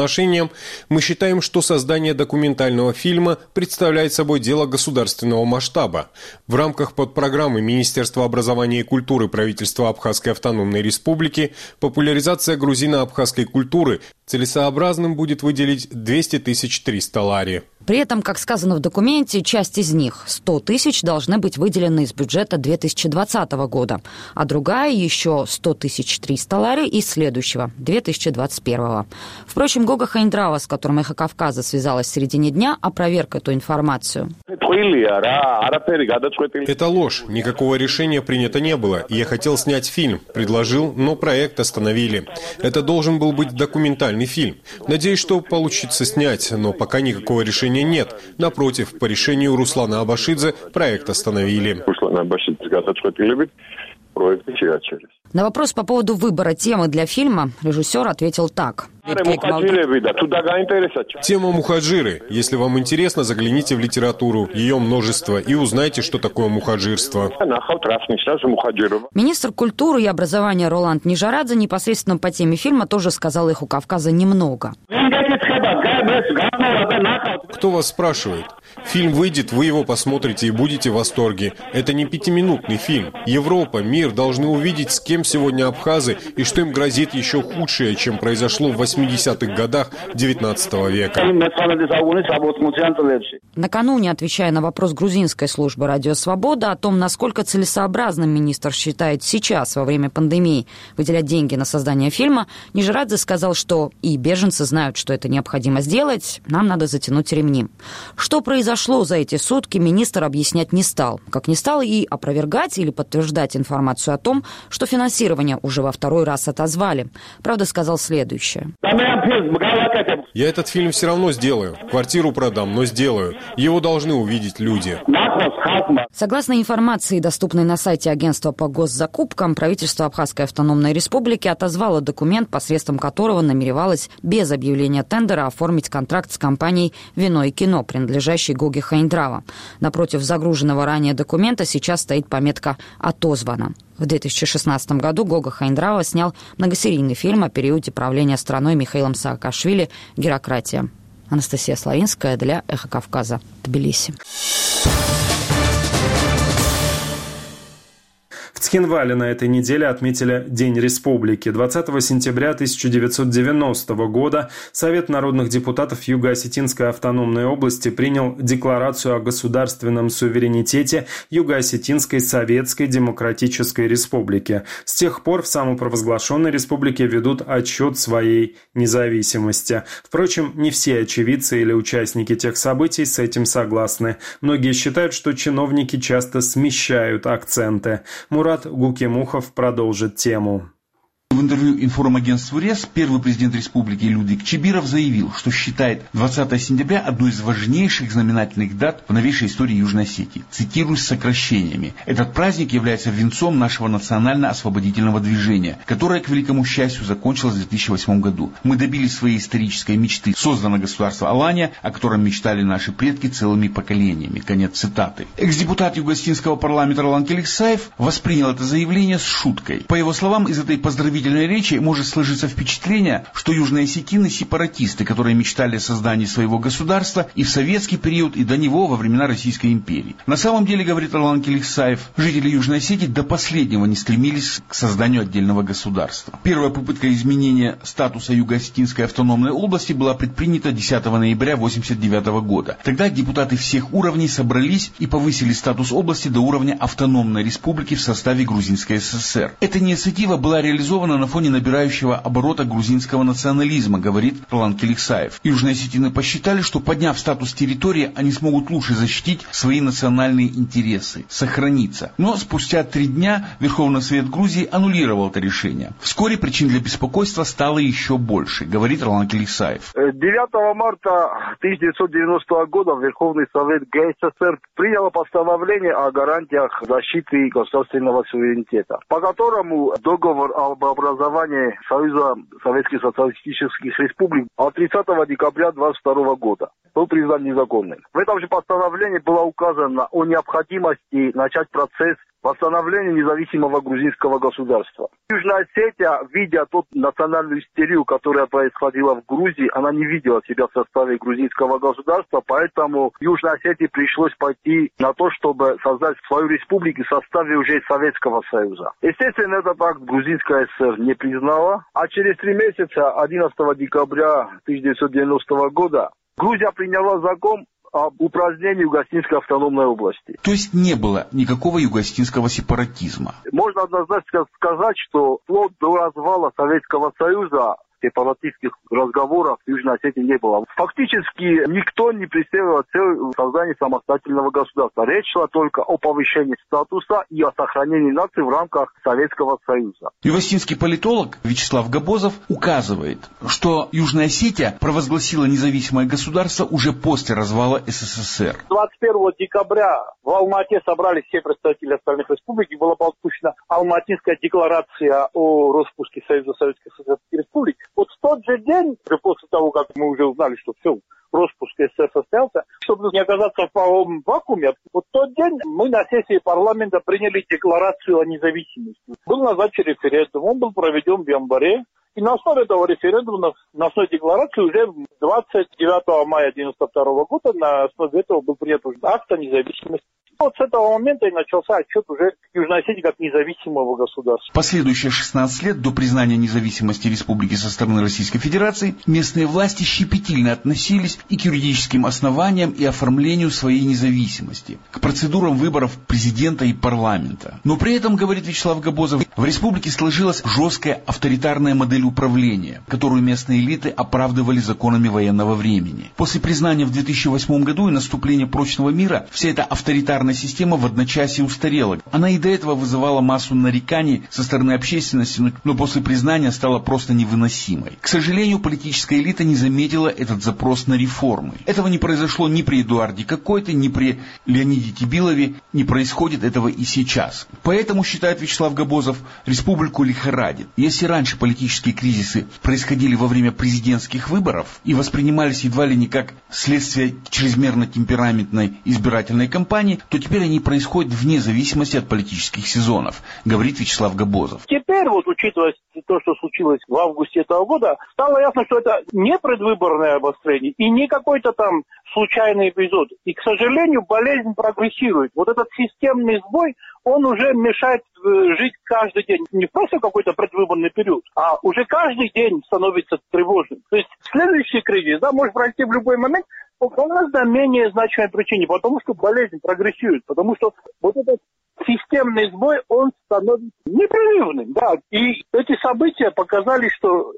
мы считаем, что создание документального фильма представляет собой дело государственного масштаба. В рамках подпрограммы Министерства образования и культуры правительства Абхазской автономной республики «Популяризация грузино-абхазской культуры» целесообразным будет выделить двести тысяч триста лари. При этом, как сказано в документе, часть из них, сто тысяч, должны быть выделены из бюджета две тысячи двадцатого года, а другая, еще сто тысяч триста лари, из следующего, две тысячи двадцать первого. Впрочем, Гога Хаиндрава, с которым «Эхо Кавказа» связалась в середине дня, опроверг эту информацию. Это ложь. Никакого решения принято не было. Я хотел снять фильм. Предложил, но проект остановили. Это должен был быть документальный фильм. Надеюсь, что получится снять, но пока никакого решения нет. Напротив, по решению Руслана Абашидзе проект остановили. На вопрос по поводу выбора темы для фильма режиссер ответил так. Тема мухаджиры. Если вам интересно, загляните в литературу, ее множество, и узнайте, что такое мухаджирство. Министр культуры и образования Роланд Нижарадзе непосредственно по теме фильма тоже сказал «Эху Кавказа» немного. Кто вас спрашивает? Фильм выйдет, вы его посмотрите и будете в восторге. Это не пятиминутный фильм. Европа, мир должны увидеть, с кем сегодня абхазы и что им грозит еще худшее, чем произошло в восьмидесятых годах девятнадцатого века. Накануне, отвечая на вопрос грузинской службы «Радио Свобода» о том, насколько целесообразным министр считает сейчас, во время пандемии, выделять деньги на создание фильма, Нижарадзе сказал, что и беженцы знают, что это необходимо сделать, нам надо затянуть ремни. Что произошло за эти сутки, министр объяснять не стал. Как не стал и опровергать или подтверждать информацию о том, что финансирование уже во второй раз отозвали. Правда, сказал следующее. Я этот фильм все равно сделаю. Квартиру продам, но сделаю. Его должны увидеть люди. Согласно информации, доступной на сайте агентства по госзакупкам, правительство Абхазской автономной республики отозвало документ, посредством которого намеревалось без объявления тендера оформить контракт с компанией «Вино и кино», принадлежащей Гоге Хаиндрава. Напротив загруженного ранее документа сейчас стоит пометка «Отозвано». В две тысячи шестнадцатом году Гога Хаиндрава снял многосерийный фильм о периоде правления страной Михаилом Саакашвили «Герократия». Анастасия Славинская для «Эхо Кавказа», Тбилиси. В Цхинвале на этой неделе отметили День Республики. двадцатого сентября тысяча девятьсот девяностого года Совет народных депутатов Юго-Осетинской автономной области принял Декларацию о государственном суверенитете Юго-Осетинской Советской Демократической Республики. С тех пор в самопровозглашенной республике ведут отчет своей независимости. Впрочем, не все очевидцы или участники тех событий с этим согласны. Многие считают, что чиновники часто смещают акценты. Мурат Гукемухов продолжит тему. В интервью информагентству РЕС первый президент республики Людвиг Чибиров заявил, что считает двадцатое сентября одной из важнейших знаменательных дат в новейшей истории Южной Осетии. Цитирую с сокращениями. Этот праздник является венцом нашего национально-освободительного движения, которое, к великому счастью, закончилось в две тысячи восьмом году. Мы добились своей исторической мечты. Создано государство Алания, о котором мечтали наши предки целыми поколениями. Конец цитаты. Экс-депутат Юго-Осетинского парламента Ролан Келиксаев воспринял это заявление с шуткой. По его словам, из этой поздравительной речи может сложиться впечатление, что южные осетины – сепаратисты, которые мечтали о создании своего государства и в советский период, и до него во времена Российской империи. На самом деле, говорит Ролан Келиксаев, жители Южной Осетии до последнего не стремились к созданию отдельного государства. Первая попытка изменения статуса Юго-Осетинской автономной области была предпринята десятого ноября тысяча девятьсот восемьдесят девятого года. Тогда депутаты всех уровней собрались и повысили статус области до уровня автономной республики в составе Грузинской ССР. Эта инициатива была реализована на фоне набирающего оборота грузинского национализма, говорит Ролан Келиксаев. Южные осетины посчитали, что подняв статус территории, они смогут лучше защитить свои национальные интересы, сохраниться. Но спустя три дня Верховный Совет Грузии аннулировал это решение. Вскоре причин для беспокойства стало еще больше, говорит Ролан Келиксаев. девятого марта тысяча девятьсот девяностого года Верховный Совет ГССР принял постановление о гарантиях защиты государственного суверенитета, по которому договор об образовании Союза Советских Социалистических Республик от тридцатого декабря двадцать второго года был признан незаконным. В этом же постановлении было указано о необходимости начать процесс восстановления независимого грузинского государства. Южная Осетия, видя тот национальную истерию, которая происходила в Грузии, она не видела себя в составе грузинского государства, поэтому Южной Осетии пришлось пойти на то, чтобы создать свою республику в составе уже Советского Союза. Естественно, этот акт Грузинская ССР не признала, а через три месяца, одиннадцатого декабря тысяча девятьсот девяностого года, Грузия приняла закон об упразднении Юго-Осетинской автономной области. То есть не было никакого юго-осетинского сепаратизма? Можно однозначно сказать, что вплоть до развала Советского Союза сепаратистских разговоров в Южной Осетии не было. Фактически никто не преследовал цель создания самостоятельного государства. Речь шла только о повышении статуса и о сохранении нации в рамках Советского Союза. Юго-осетинский политолог Вячеслав Габозов указывает, что Южная Осетия провозгласила независимое государство уже после развала СССР. двадцать первого декабря в Алма-Ате собрались все представители остальных республик, и была подписана Алматинская декларация о распуске Союза Советских Социалистических Республик. Вот в тот же день, после того, как мы уже узнали, что все, распуск СССР состоялся, чтобы не оказаться в правовом вакууме, вот в тот день мы на сессии парламента приняли декларацию о независимости. Был назначен референдум, он был проведен в январе. И на основе этого референдума, на основе декларации уже двадцать девятого мая девяносто второго года на основе этого был принят уже акт о независимости. Вот с этого момента и начался отчет уже Южной Осетии как независимого государства. Последующие шестнадцать лет до признания независимости республики со стороны Российской Федерации местные власти щепетильно относились и к юридическим основаниям и оформлению своей независимости, к процедурам выборов президента и парламента. Но при этом, говорит Вячеслав Габозов, в республике сложилась жесткая авторитарная модель управления, которую местные элиты оправдывали законами военного времени. После признания в две тысячи восьмом году и наступления прочного мира вся эта авторитарная топливно-транспортная система в одночасье устарела. Она и до этого вызывала массу нареканий со стороны общественности, но после признания стала просто невыносимой. К сожалению, политическая элита не заметила этот запрос на реформы. Этого не произошло ни при Эдуарде Какойте, ни при Леониде Тибилове, не происходит этого и сейчас. Поэтому, считает Вячеслав Габозов, республику лихорадит. Если раньше политические кризисы происходили во время президентских выборов и воспринимались едва ли не как следствие чрезмерно темпераментной избирательной кампании, то теперь они происходят вне зависимости от политических сезонов, говорит Вячеслав Габозов. Теперь, вот учитывая то, что случилось в августе этого года, стало ясно, что это не предвыборное обострение и не какой-то там случайный эпизод. И, к сожалению, болезнь прогрессирует. Вот этот системный сбой, он уже мешает жить каждый день. Не просто какой-то предвыборный период, а уже каждый день становится тревожным. То есть следующий кризис, да, может пройти в любой момент по гораздо менее значимой причине, потому что болезнь прогрессирует, потому что вот этот системный сбой, он становится непрерывным, да. И эти события показали, что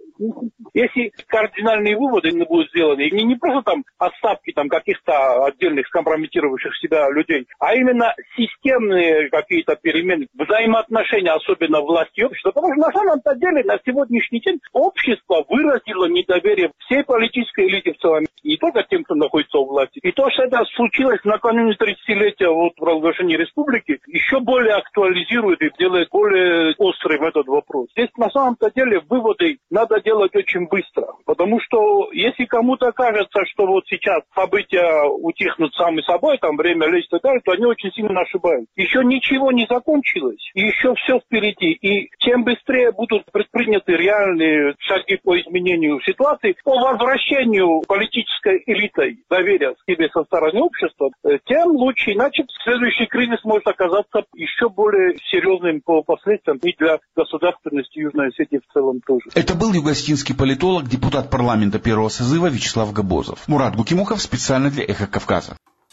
если кардинальные выводы не будут сделаны, не, не просто там отставки там каких-то отдельных скомпрометировавших себя людей, а именно системные какие-то перемены, взаимоотношения, особенно власти и общества, потому что на самом-то деле на сегодняшний день общество выразило недоверие всей политической элите в целом, не только тем, кто находится у власти. И то, что это случилось накануне тридцатилетия вот провозглашения республики, еще более актуализирует и делает более острым этот вопрос. Здесь на самом-то деле выводы надо делать очень быстро, потому что если кому-то кажется, что вот сейчас события утихнут сами собой, там время лезть и так далее, то они очень сильно ошибаются. Еще ничего не закончилось, и еще все впереди. И чем быстрее будут предприняты реальные шаги по изменению ситуации, по возвращению политической элитой доверия к себе со стороны общества, тем лучше. Иначе следующий кризис может оказаться еще более серьезным по последствиям и для государственности Южной Осетии в целом тоже. Это был югостинский политолог, депутат парламента первого созыва Вячеслав Габозов. Мурат Гукимухов специально для «Эхо Кавказа».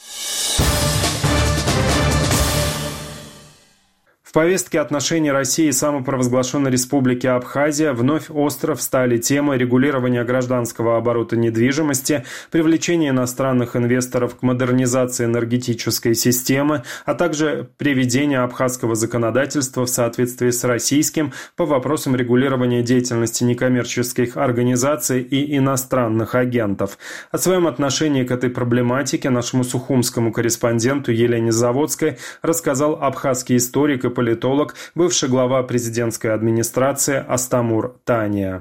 В повестке отношений России и самопровозглашенной республики Абхазия вновь остро встали темы регулирования гражданского оборота недвижимости, привлечения иностранных инвесторов к модернизации энергетической системы, а также приведения абхазского законодательства в соответствии с российским по вопросам регулирования деятельности некоммерческих организаций и иностранных агентов. О своем отношении к этой проблематике нашему сухумскому корреспонденту Елене Заводской рассказал абхазский историк и политолог, политолог, бывший глава президентской администрации Астамур Тания.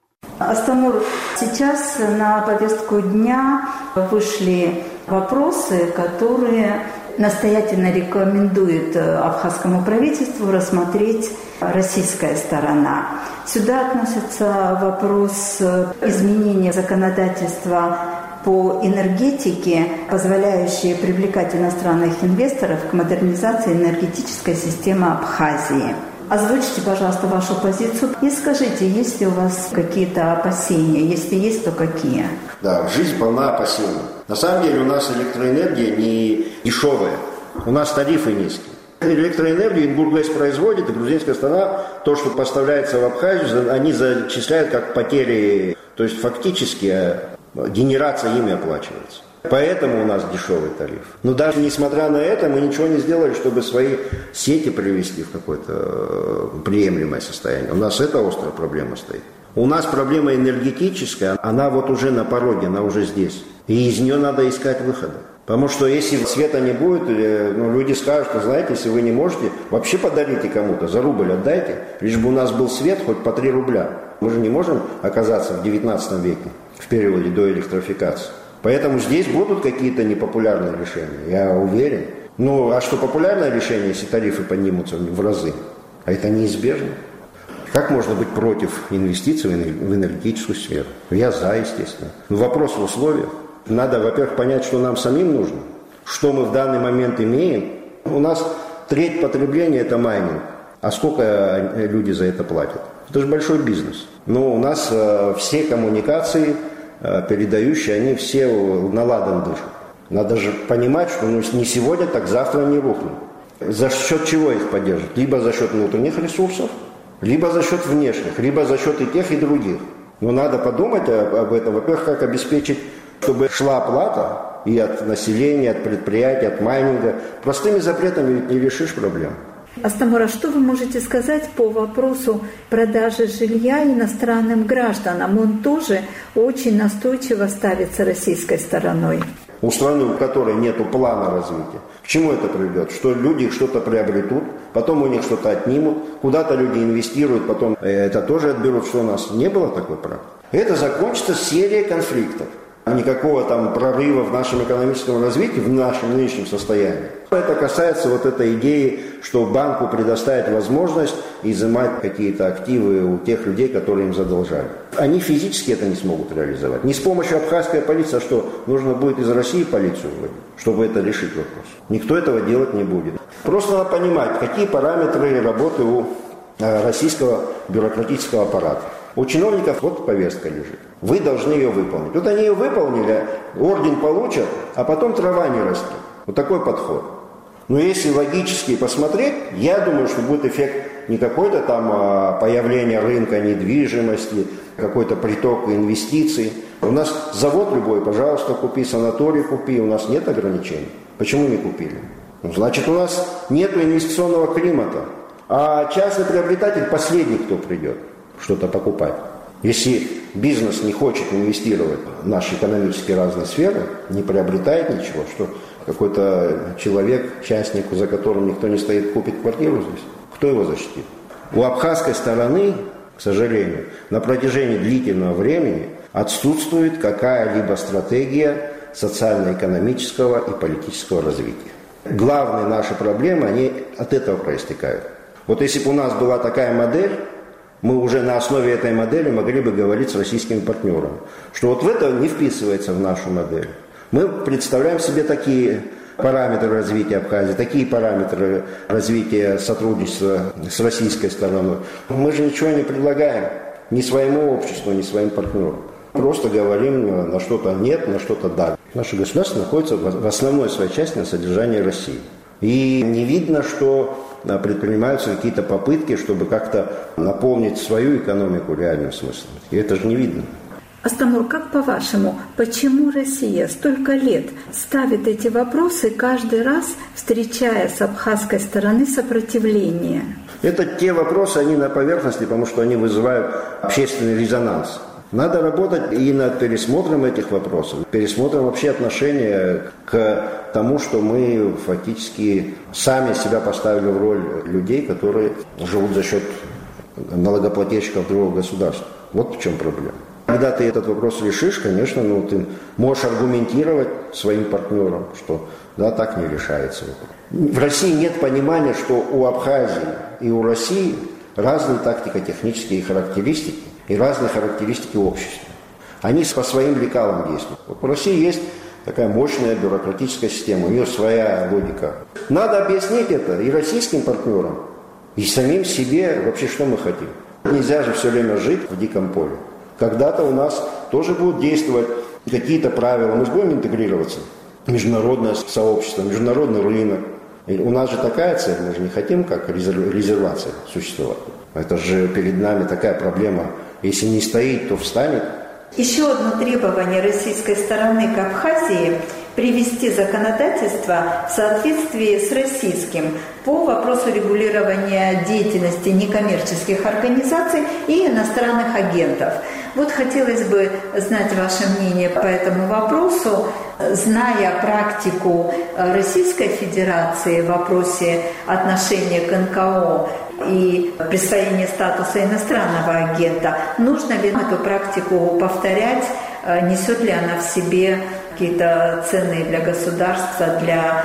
Астамур, сейчас на повестку дня вышли вопросы, которые настоятельно рекомендует абхазскому правительству рассмотреть российская сторона. Сюда относится вопрос изменения законодательства по энергетике, позволяющие привлекать иностранных инвесторов к модернизации энергетической системы Абхазии. Озвучьте, пожалуйста, вашу позицию и скажите, есть ли у вас какие-то опасения? Если есть, то какие? Да, жизнь полна опасений. На самом деле у нас электроэнергия не дешевая, у нас тарифы низкие. Электроэнергию Ингургэс производит, и грузинская страна, то, что поставляется в Абхазию, они зачисляют как потери, то есть фактически генерация ими оплачивается. Поэтому у нас дешевый тариф. Но даже несмотря на это, мы ничего не сделали, чтобы свои сети привести в какое-то приемлемое состояние. У нас эта острая проблема стоит. У нас проблема энергетическая, она вот уже на пороге, она уже здесь. И из нее надо искать выхода. Потому что если света не будет, ну, люди скажут, что, знаете, если вы не можете, вообще подарите кому-то, за рубль отдайте, лишь бы у нас был свет хоть по три рубля. Мы же не можем оказаться в девятнадцатом веке, в периоде до электрификации. Поэтому здесь будут какие-то непопулярные решения, я уверен. Ну, а что популярное решение, если тарифы поднимутся в разы? А это неизбежно. Как можно быть против инвестиций в энергетическую сферу? Я за, естественно. Но вопрос в условиях. Надо, во-первых, понять, что нам самим нужно, что мы в данный момент имеем. У нас треть потребления – это майнинг. А сколько люди за это платят? Это же большой бизнес. Но у нас э, все коммуникации э, передающие, они все на ладан дышат. Надо же понимать, что ну, не сегодня, так завтра они рухнут. За счет чего их поддерживать? Либо за счет внутренних ресурсов, либо за счет внешних, либо за счет и тех, и других. Но надо подумать об этом. Во-первых, как обеспечить Чтобы шла оплата и от населения, от предприятий, от майнинга. Простыми запретами ведь не решишь проблем. Астамур, а что вы можете сказать по вопросу продажи жилья иностранным гражданам? Он тоже очень настойчиво ставится российской стороной. У страны, у которой нет плана развития. К чему это приведет? Что люди что-то приобретут, потом у них что-то отнимут, куда-то люди инвестируют, потом это тоже отберут, что у нас не было такой практики. Это закончится серией конфликтов. Никакого там прорыва в нашем экономическом развитии, в нашем нынешнем состоянии. Это касается вот этой идеи, что банку предоставить возможность изымать какие-то активы у тех людей, которые им задолжали. Они физически это не смогут реализовать. Не с помощью абхазской полиции, а что, нужно будет из России полицию вводить, чтобы это решить вопрос. Никто этого делать не будет. Просто надо понимать, какие параметры работы у российского бюрократического аппарата. У чиновников вот повестка лежит. Вы должны ее выполнить. Вот они ее выполнили, орден получат, а потом трава не растет. Вот такой подход. Но если логически посмотреть, я думаю, что будет эффект не какой-то там появление рынка недвижимости, какой-то приток инвестиций. У нас завод любой, пожалуйста, купи, санаторий купи, у нас нет ограничений. Почему не купили? Ну, значит, у нас нет инвестиционного климата. А частный приобретатель последний, кто придет что-то покупать. Если бизнес не хочет инвестировать в наши экономические разные сферы, не приобретает ничего, что какой-то человек, частник, за которым никто не стоит, купит квартиру здесь, кто его защитит? У абхазской стороны, к сожалению, на протяжении длительного времени отсутствует какая-либо стратегия социально-экономического и политического развития. Главные наши проблемы, они от этого проистекают. Вот если бы у нас была такая модель, мы уже на основе этой модели могли бы говорить с российскими партнерами, что вот в это не вписывается в нашу модель. Мы представляем себе такие параметры развития Абхазии, такие параметры развития сотрудничества с российской стороной. Мы же ничего не предлагаем ни своему обществу, ни своим партнерам. Просто говорим на что-то нет, на что-то да. Наше государство находится в основной своей части на содержании России. И не видно, что предпринимаются какие-то попытки, чтобы как-то наполнить свою экономику реальным смыслом. И это же не видно. Астамур, как по-вашему, почему Россия столько лет ставит эти вопросы, каждый раз встречая с абхазской стороны сопротивление? Это те вопросы, они на поверхности, потому что они вызывают общественный резонанс. Надо работать и над пересмотром этих вопросов, пересмотром вообще отношения к тому, что мы фактически сами себя поставили в роль людей, которые живут за счет налогоплательщиков другого государства. Вот в чем проблема. Когда ты этот вопрос решишь, конечно, ну, ты можешь аргументировать своим партнерам, что да, так не решается. В России нет понимания, что у Абхазии и у России разные тактико-технические характеристики и разные характеристики общества. Они по своим лекалам действуют. Вот в России есть такая мощная бюрократическая система, у нее своя логика. Надо объяснить это и российским партнерам, и самим себе вообще, что мы хотим. Нельзя же все время жить в диком поле. Когда-то у нас тоже будут действовать какие-то правила, мы же будем интегрироваться в международное сообщество, международный рынок. И у нас же такая цель, мы же не хотим как резервация существовать. Это же перед нами такая проблема. Если не стоит, то встанет. Еще одно требование российской стороны к Абхазии – привести законодательство в соответствии с российским по вопросу регулирования деятельности некоммерческих организаций и иностранных агентов. Вот хотелось бы знать ваше мнение по этому вопросу, зная практику Российской Федерации в вопросе отношения к эн ка о и присвоения статуса иностранного агента. Нужно ли эту практику повторять? Несет ли она в себе какие-то ценные для государства, для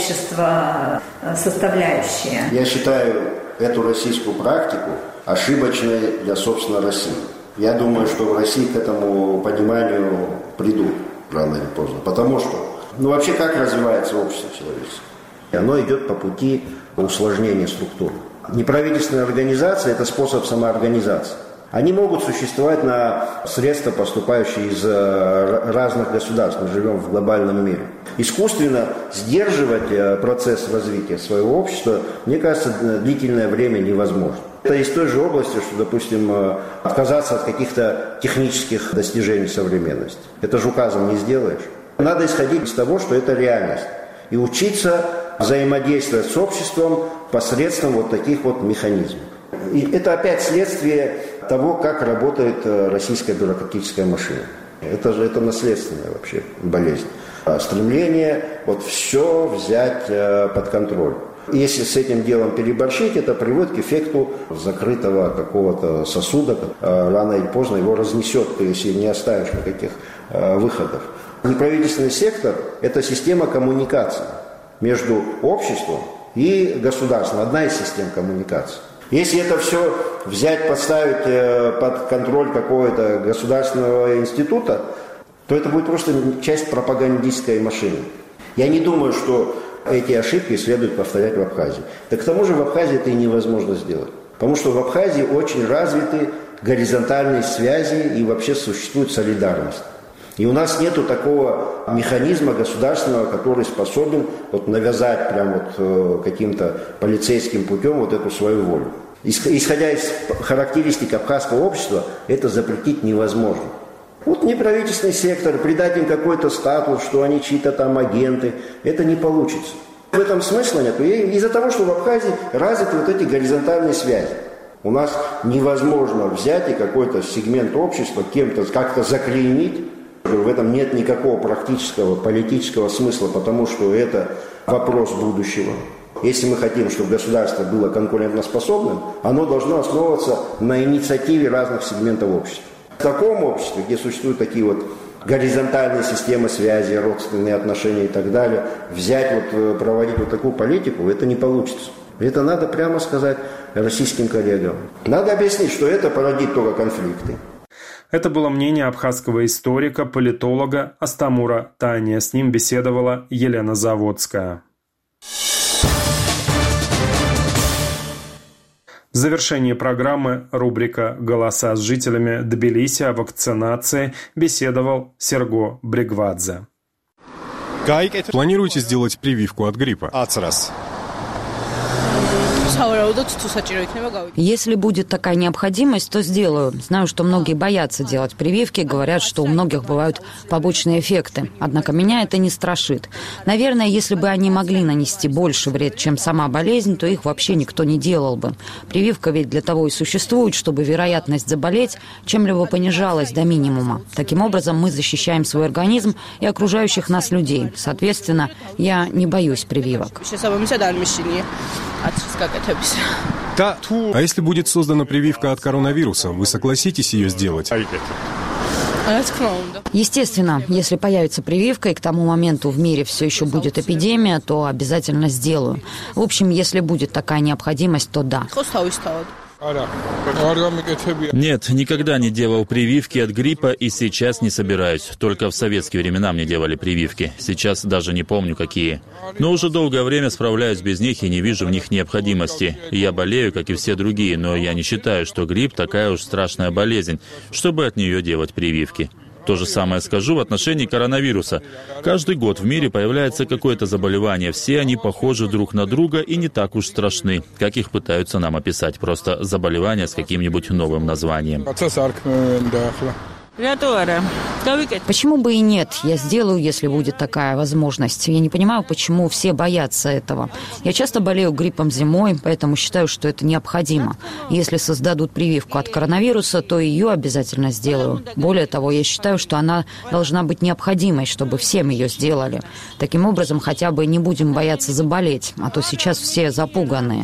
общества составляющие? Я считаю эту российскую практику ошибочной для, собственно, России. Я думаю, что в России к этому пониманию придут рано или поздно. Потому что, ну вообще, как развивается общество человеческое? Оно идет по пути усложнения структур. Неправительственная организация – это способ самоорганизации. Они могут существовать на средства, поступающие из разных государств. Мы живем в глобальном мире. Искусственно сдерживать процесс развития своего общества, мне кажется, длительное время невозможно. Это из той же области, что, допустим, отказаться от каких-то технических достижений современности. Это же указом не сделаешь. Надо исходить из того, что это реальность. И учиться взаимодействовать с обществом посредством вот таких вот механизмов. И это опять следствие того, как работает российская бюрократическая машина. Это же это наследственная вообще болезнь. Стремление вот все взять под контроль. Если с этим делом переборщить, это приводит к эффекту закрытого какого-то сосуда. Рано или поздно его разнесет, если не оставишь никаких выходов. Неправительственный сектор – это система коммуникации между обществом и государством. Одна из систем коммуникации. Если это все взять, подставить под контроль какого-то государственного института, то это будет просто часть пропагандистской машины. Я не думаю, что эти ошибки следует повторять в Абхазии. Да к тому же в Абхазии это и невозможно сделать. Потому что в Абхазии очень развиты горизонтальные связи и вообще существует солидарность. И у нас нету такого механизма государственного, который способен вот навязать прям вот каким-то полицейским путем вот эту свою волю. Исходя из характеристик абхазского общества, это запретить невозможно. Вот неправительственный сектор, придать им какой-то статус, что они чьи-то там агенты, это не получится. В этом смысла нет. Из-за того, что в Абхазии развиты вот эти горизонтальные связи. У нас невозможно взять и какой-то сегмент общества кем-то как-то заклеймить. В этом нет никакого практического, политического смысла, потому что это вопрос будущего. Если мы хотим, чтобы государство было конкурентоспособным, оно должно основываться на инициативе разных сегментов общества. В таком обществе, где существуют такие вот горизонтальные системы связи, родственные отношения и так далее, взять, вот, проводить вот такую политику, это не получится. Это надо прямо сказать российским коллегам. Надо объяснить, что это породит только конфликты. Это было мнение абхазского историка, политолога Астамура Тания. С ним беседовала Елена Заводская. В завершении программы рубрика «Голоса с жителями Тбилиси» о вакцинации беседовал Серго Бригвадзе. Планируете сделать прививку от гриппа? Если будет такая необходимость, то сделаю. Знаю, что многие боятся делать прививки, говорят, что у многих бывают побочные эффекты. Однако меня это не страшит. Наверное, если бы они могли нанести больше вред, чем сама болезнь, то их вообще никто не делал бы. Прививка ведь для того и существует, чтобы вероятность заболеть чем-либо понижалась до минимума. Таким образом, мы защищаем свой организм и окружающих нас людей. Соответственно, я не боюсь прививок. А если будет создана прививка от коронавируса, вы согласитесь ее сделать? Естественно, если появится прививка и к тому моменту в мире все еще будет эпидемия, то обязательно сделаю. В общем, если будет такая необходимость, то да. Нет, никогда не делал прививки от гриппа и сейчас не собираюсь. Только в советские времена мне делали прививки. Сейчас даже не помню, какие. Но уже долгое время справляюсь без них и не вижу в них необходимости. Я болею, как и все другие, но я не считаю, что грипп такая уж страшная болезнь, чтобы от нее делать прививки. То же самое скажу в отношении коронавируса. Каждый год в мире появляется какое-то заболевание. Все они похожи друг на друга и не так уж страшны, как их пытаются нам описать. Просто заболевание с каким-нибудь новым названием. Почему бы и нет? Я сделаю, если будет такая возможность. Я не понимаю, почему все боятся этого. Я часто болею гриппом зимой, поэтому считаю, что это необходимо. Если создадут прививку от коронавируса, то ее обязательно сделаю. Более того, я считаю, что она должна быть необходимой, чтобы всем ее сделали. Таким образом, хотя бы не будем бояться заболеть, а то сейчас все запуганные.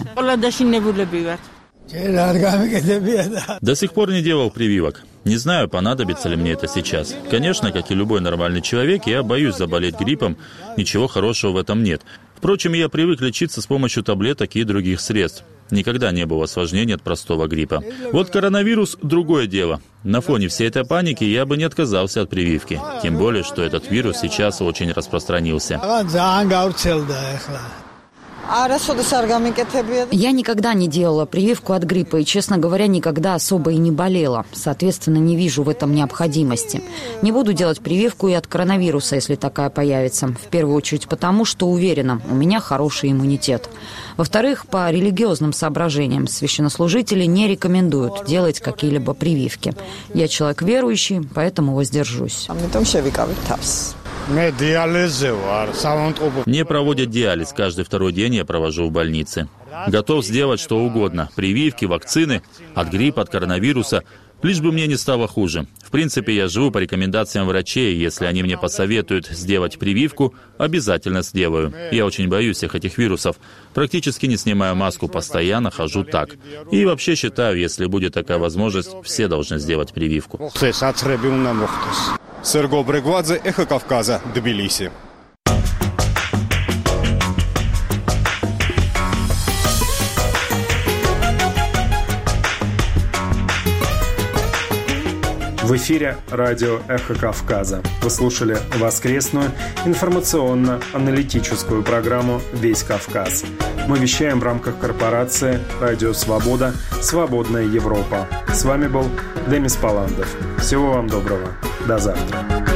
До сих пор не делал прививок. Не знаю, понадобится ли мне это сейчас. Конечно, как и любой нормальный человек, я боюсь заболеть гриппом. Ничего хорошего в этом нет. Впрочем, я привык лечиться с помощью таблеток и других средств. Никогда не было осложнений от простого гриппа. Вот коронавирус – другое дело. На фоне всей этой паники я бы не отказался от прививки. Тем более, что этот вирус сейчас очень распространился. Я никогда не делала прививку от гриппа и, честно говоря, никогда особо и не болела. Соответственно, не вижу в этом необходимости. Не буду делать прививку и от коронавируса, если такая появится. В первую очередь потому, что уверена, у меня хороший иммунитет. Во-вторых, по религиозным соображениям священнослужители не рекомендуют делать какие-либо прививки. Я человек верующий, поэтому воздержусь. Мне проводят диализ. Каждый второй день я провожу в больнице. Готов сделать что угодно. Прививки, вакцины, от гриппа, от коронавируса. Лишь бы мне не стало хуже. В принципе, я живу по рекомендациям врачей. Если они мне посоветуют сделать прививку, обязательно сделаю. Я очень боюсь всех этих вирусов. Практически не снимаю маску, постоянно хожу так. И вообще считаю, если будет такая возможность, все должны сделать прививку. Серго Брегвадзе, Эхо Кавказа, Тбилиси. В эфире радио «Эхо Кавказа». Вы слушали воскресную информационно-аналитическую программу «Весь Кавказ». Мы вещаем в рамках корпорации «Радио Свобода. Свободная Европа». С вами был Демис Паландов. Всего вам доброго. До завтра.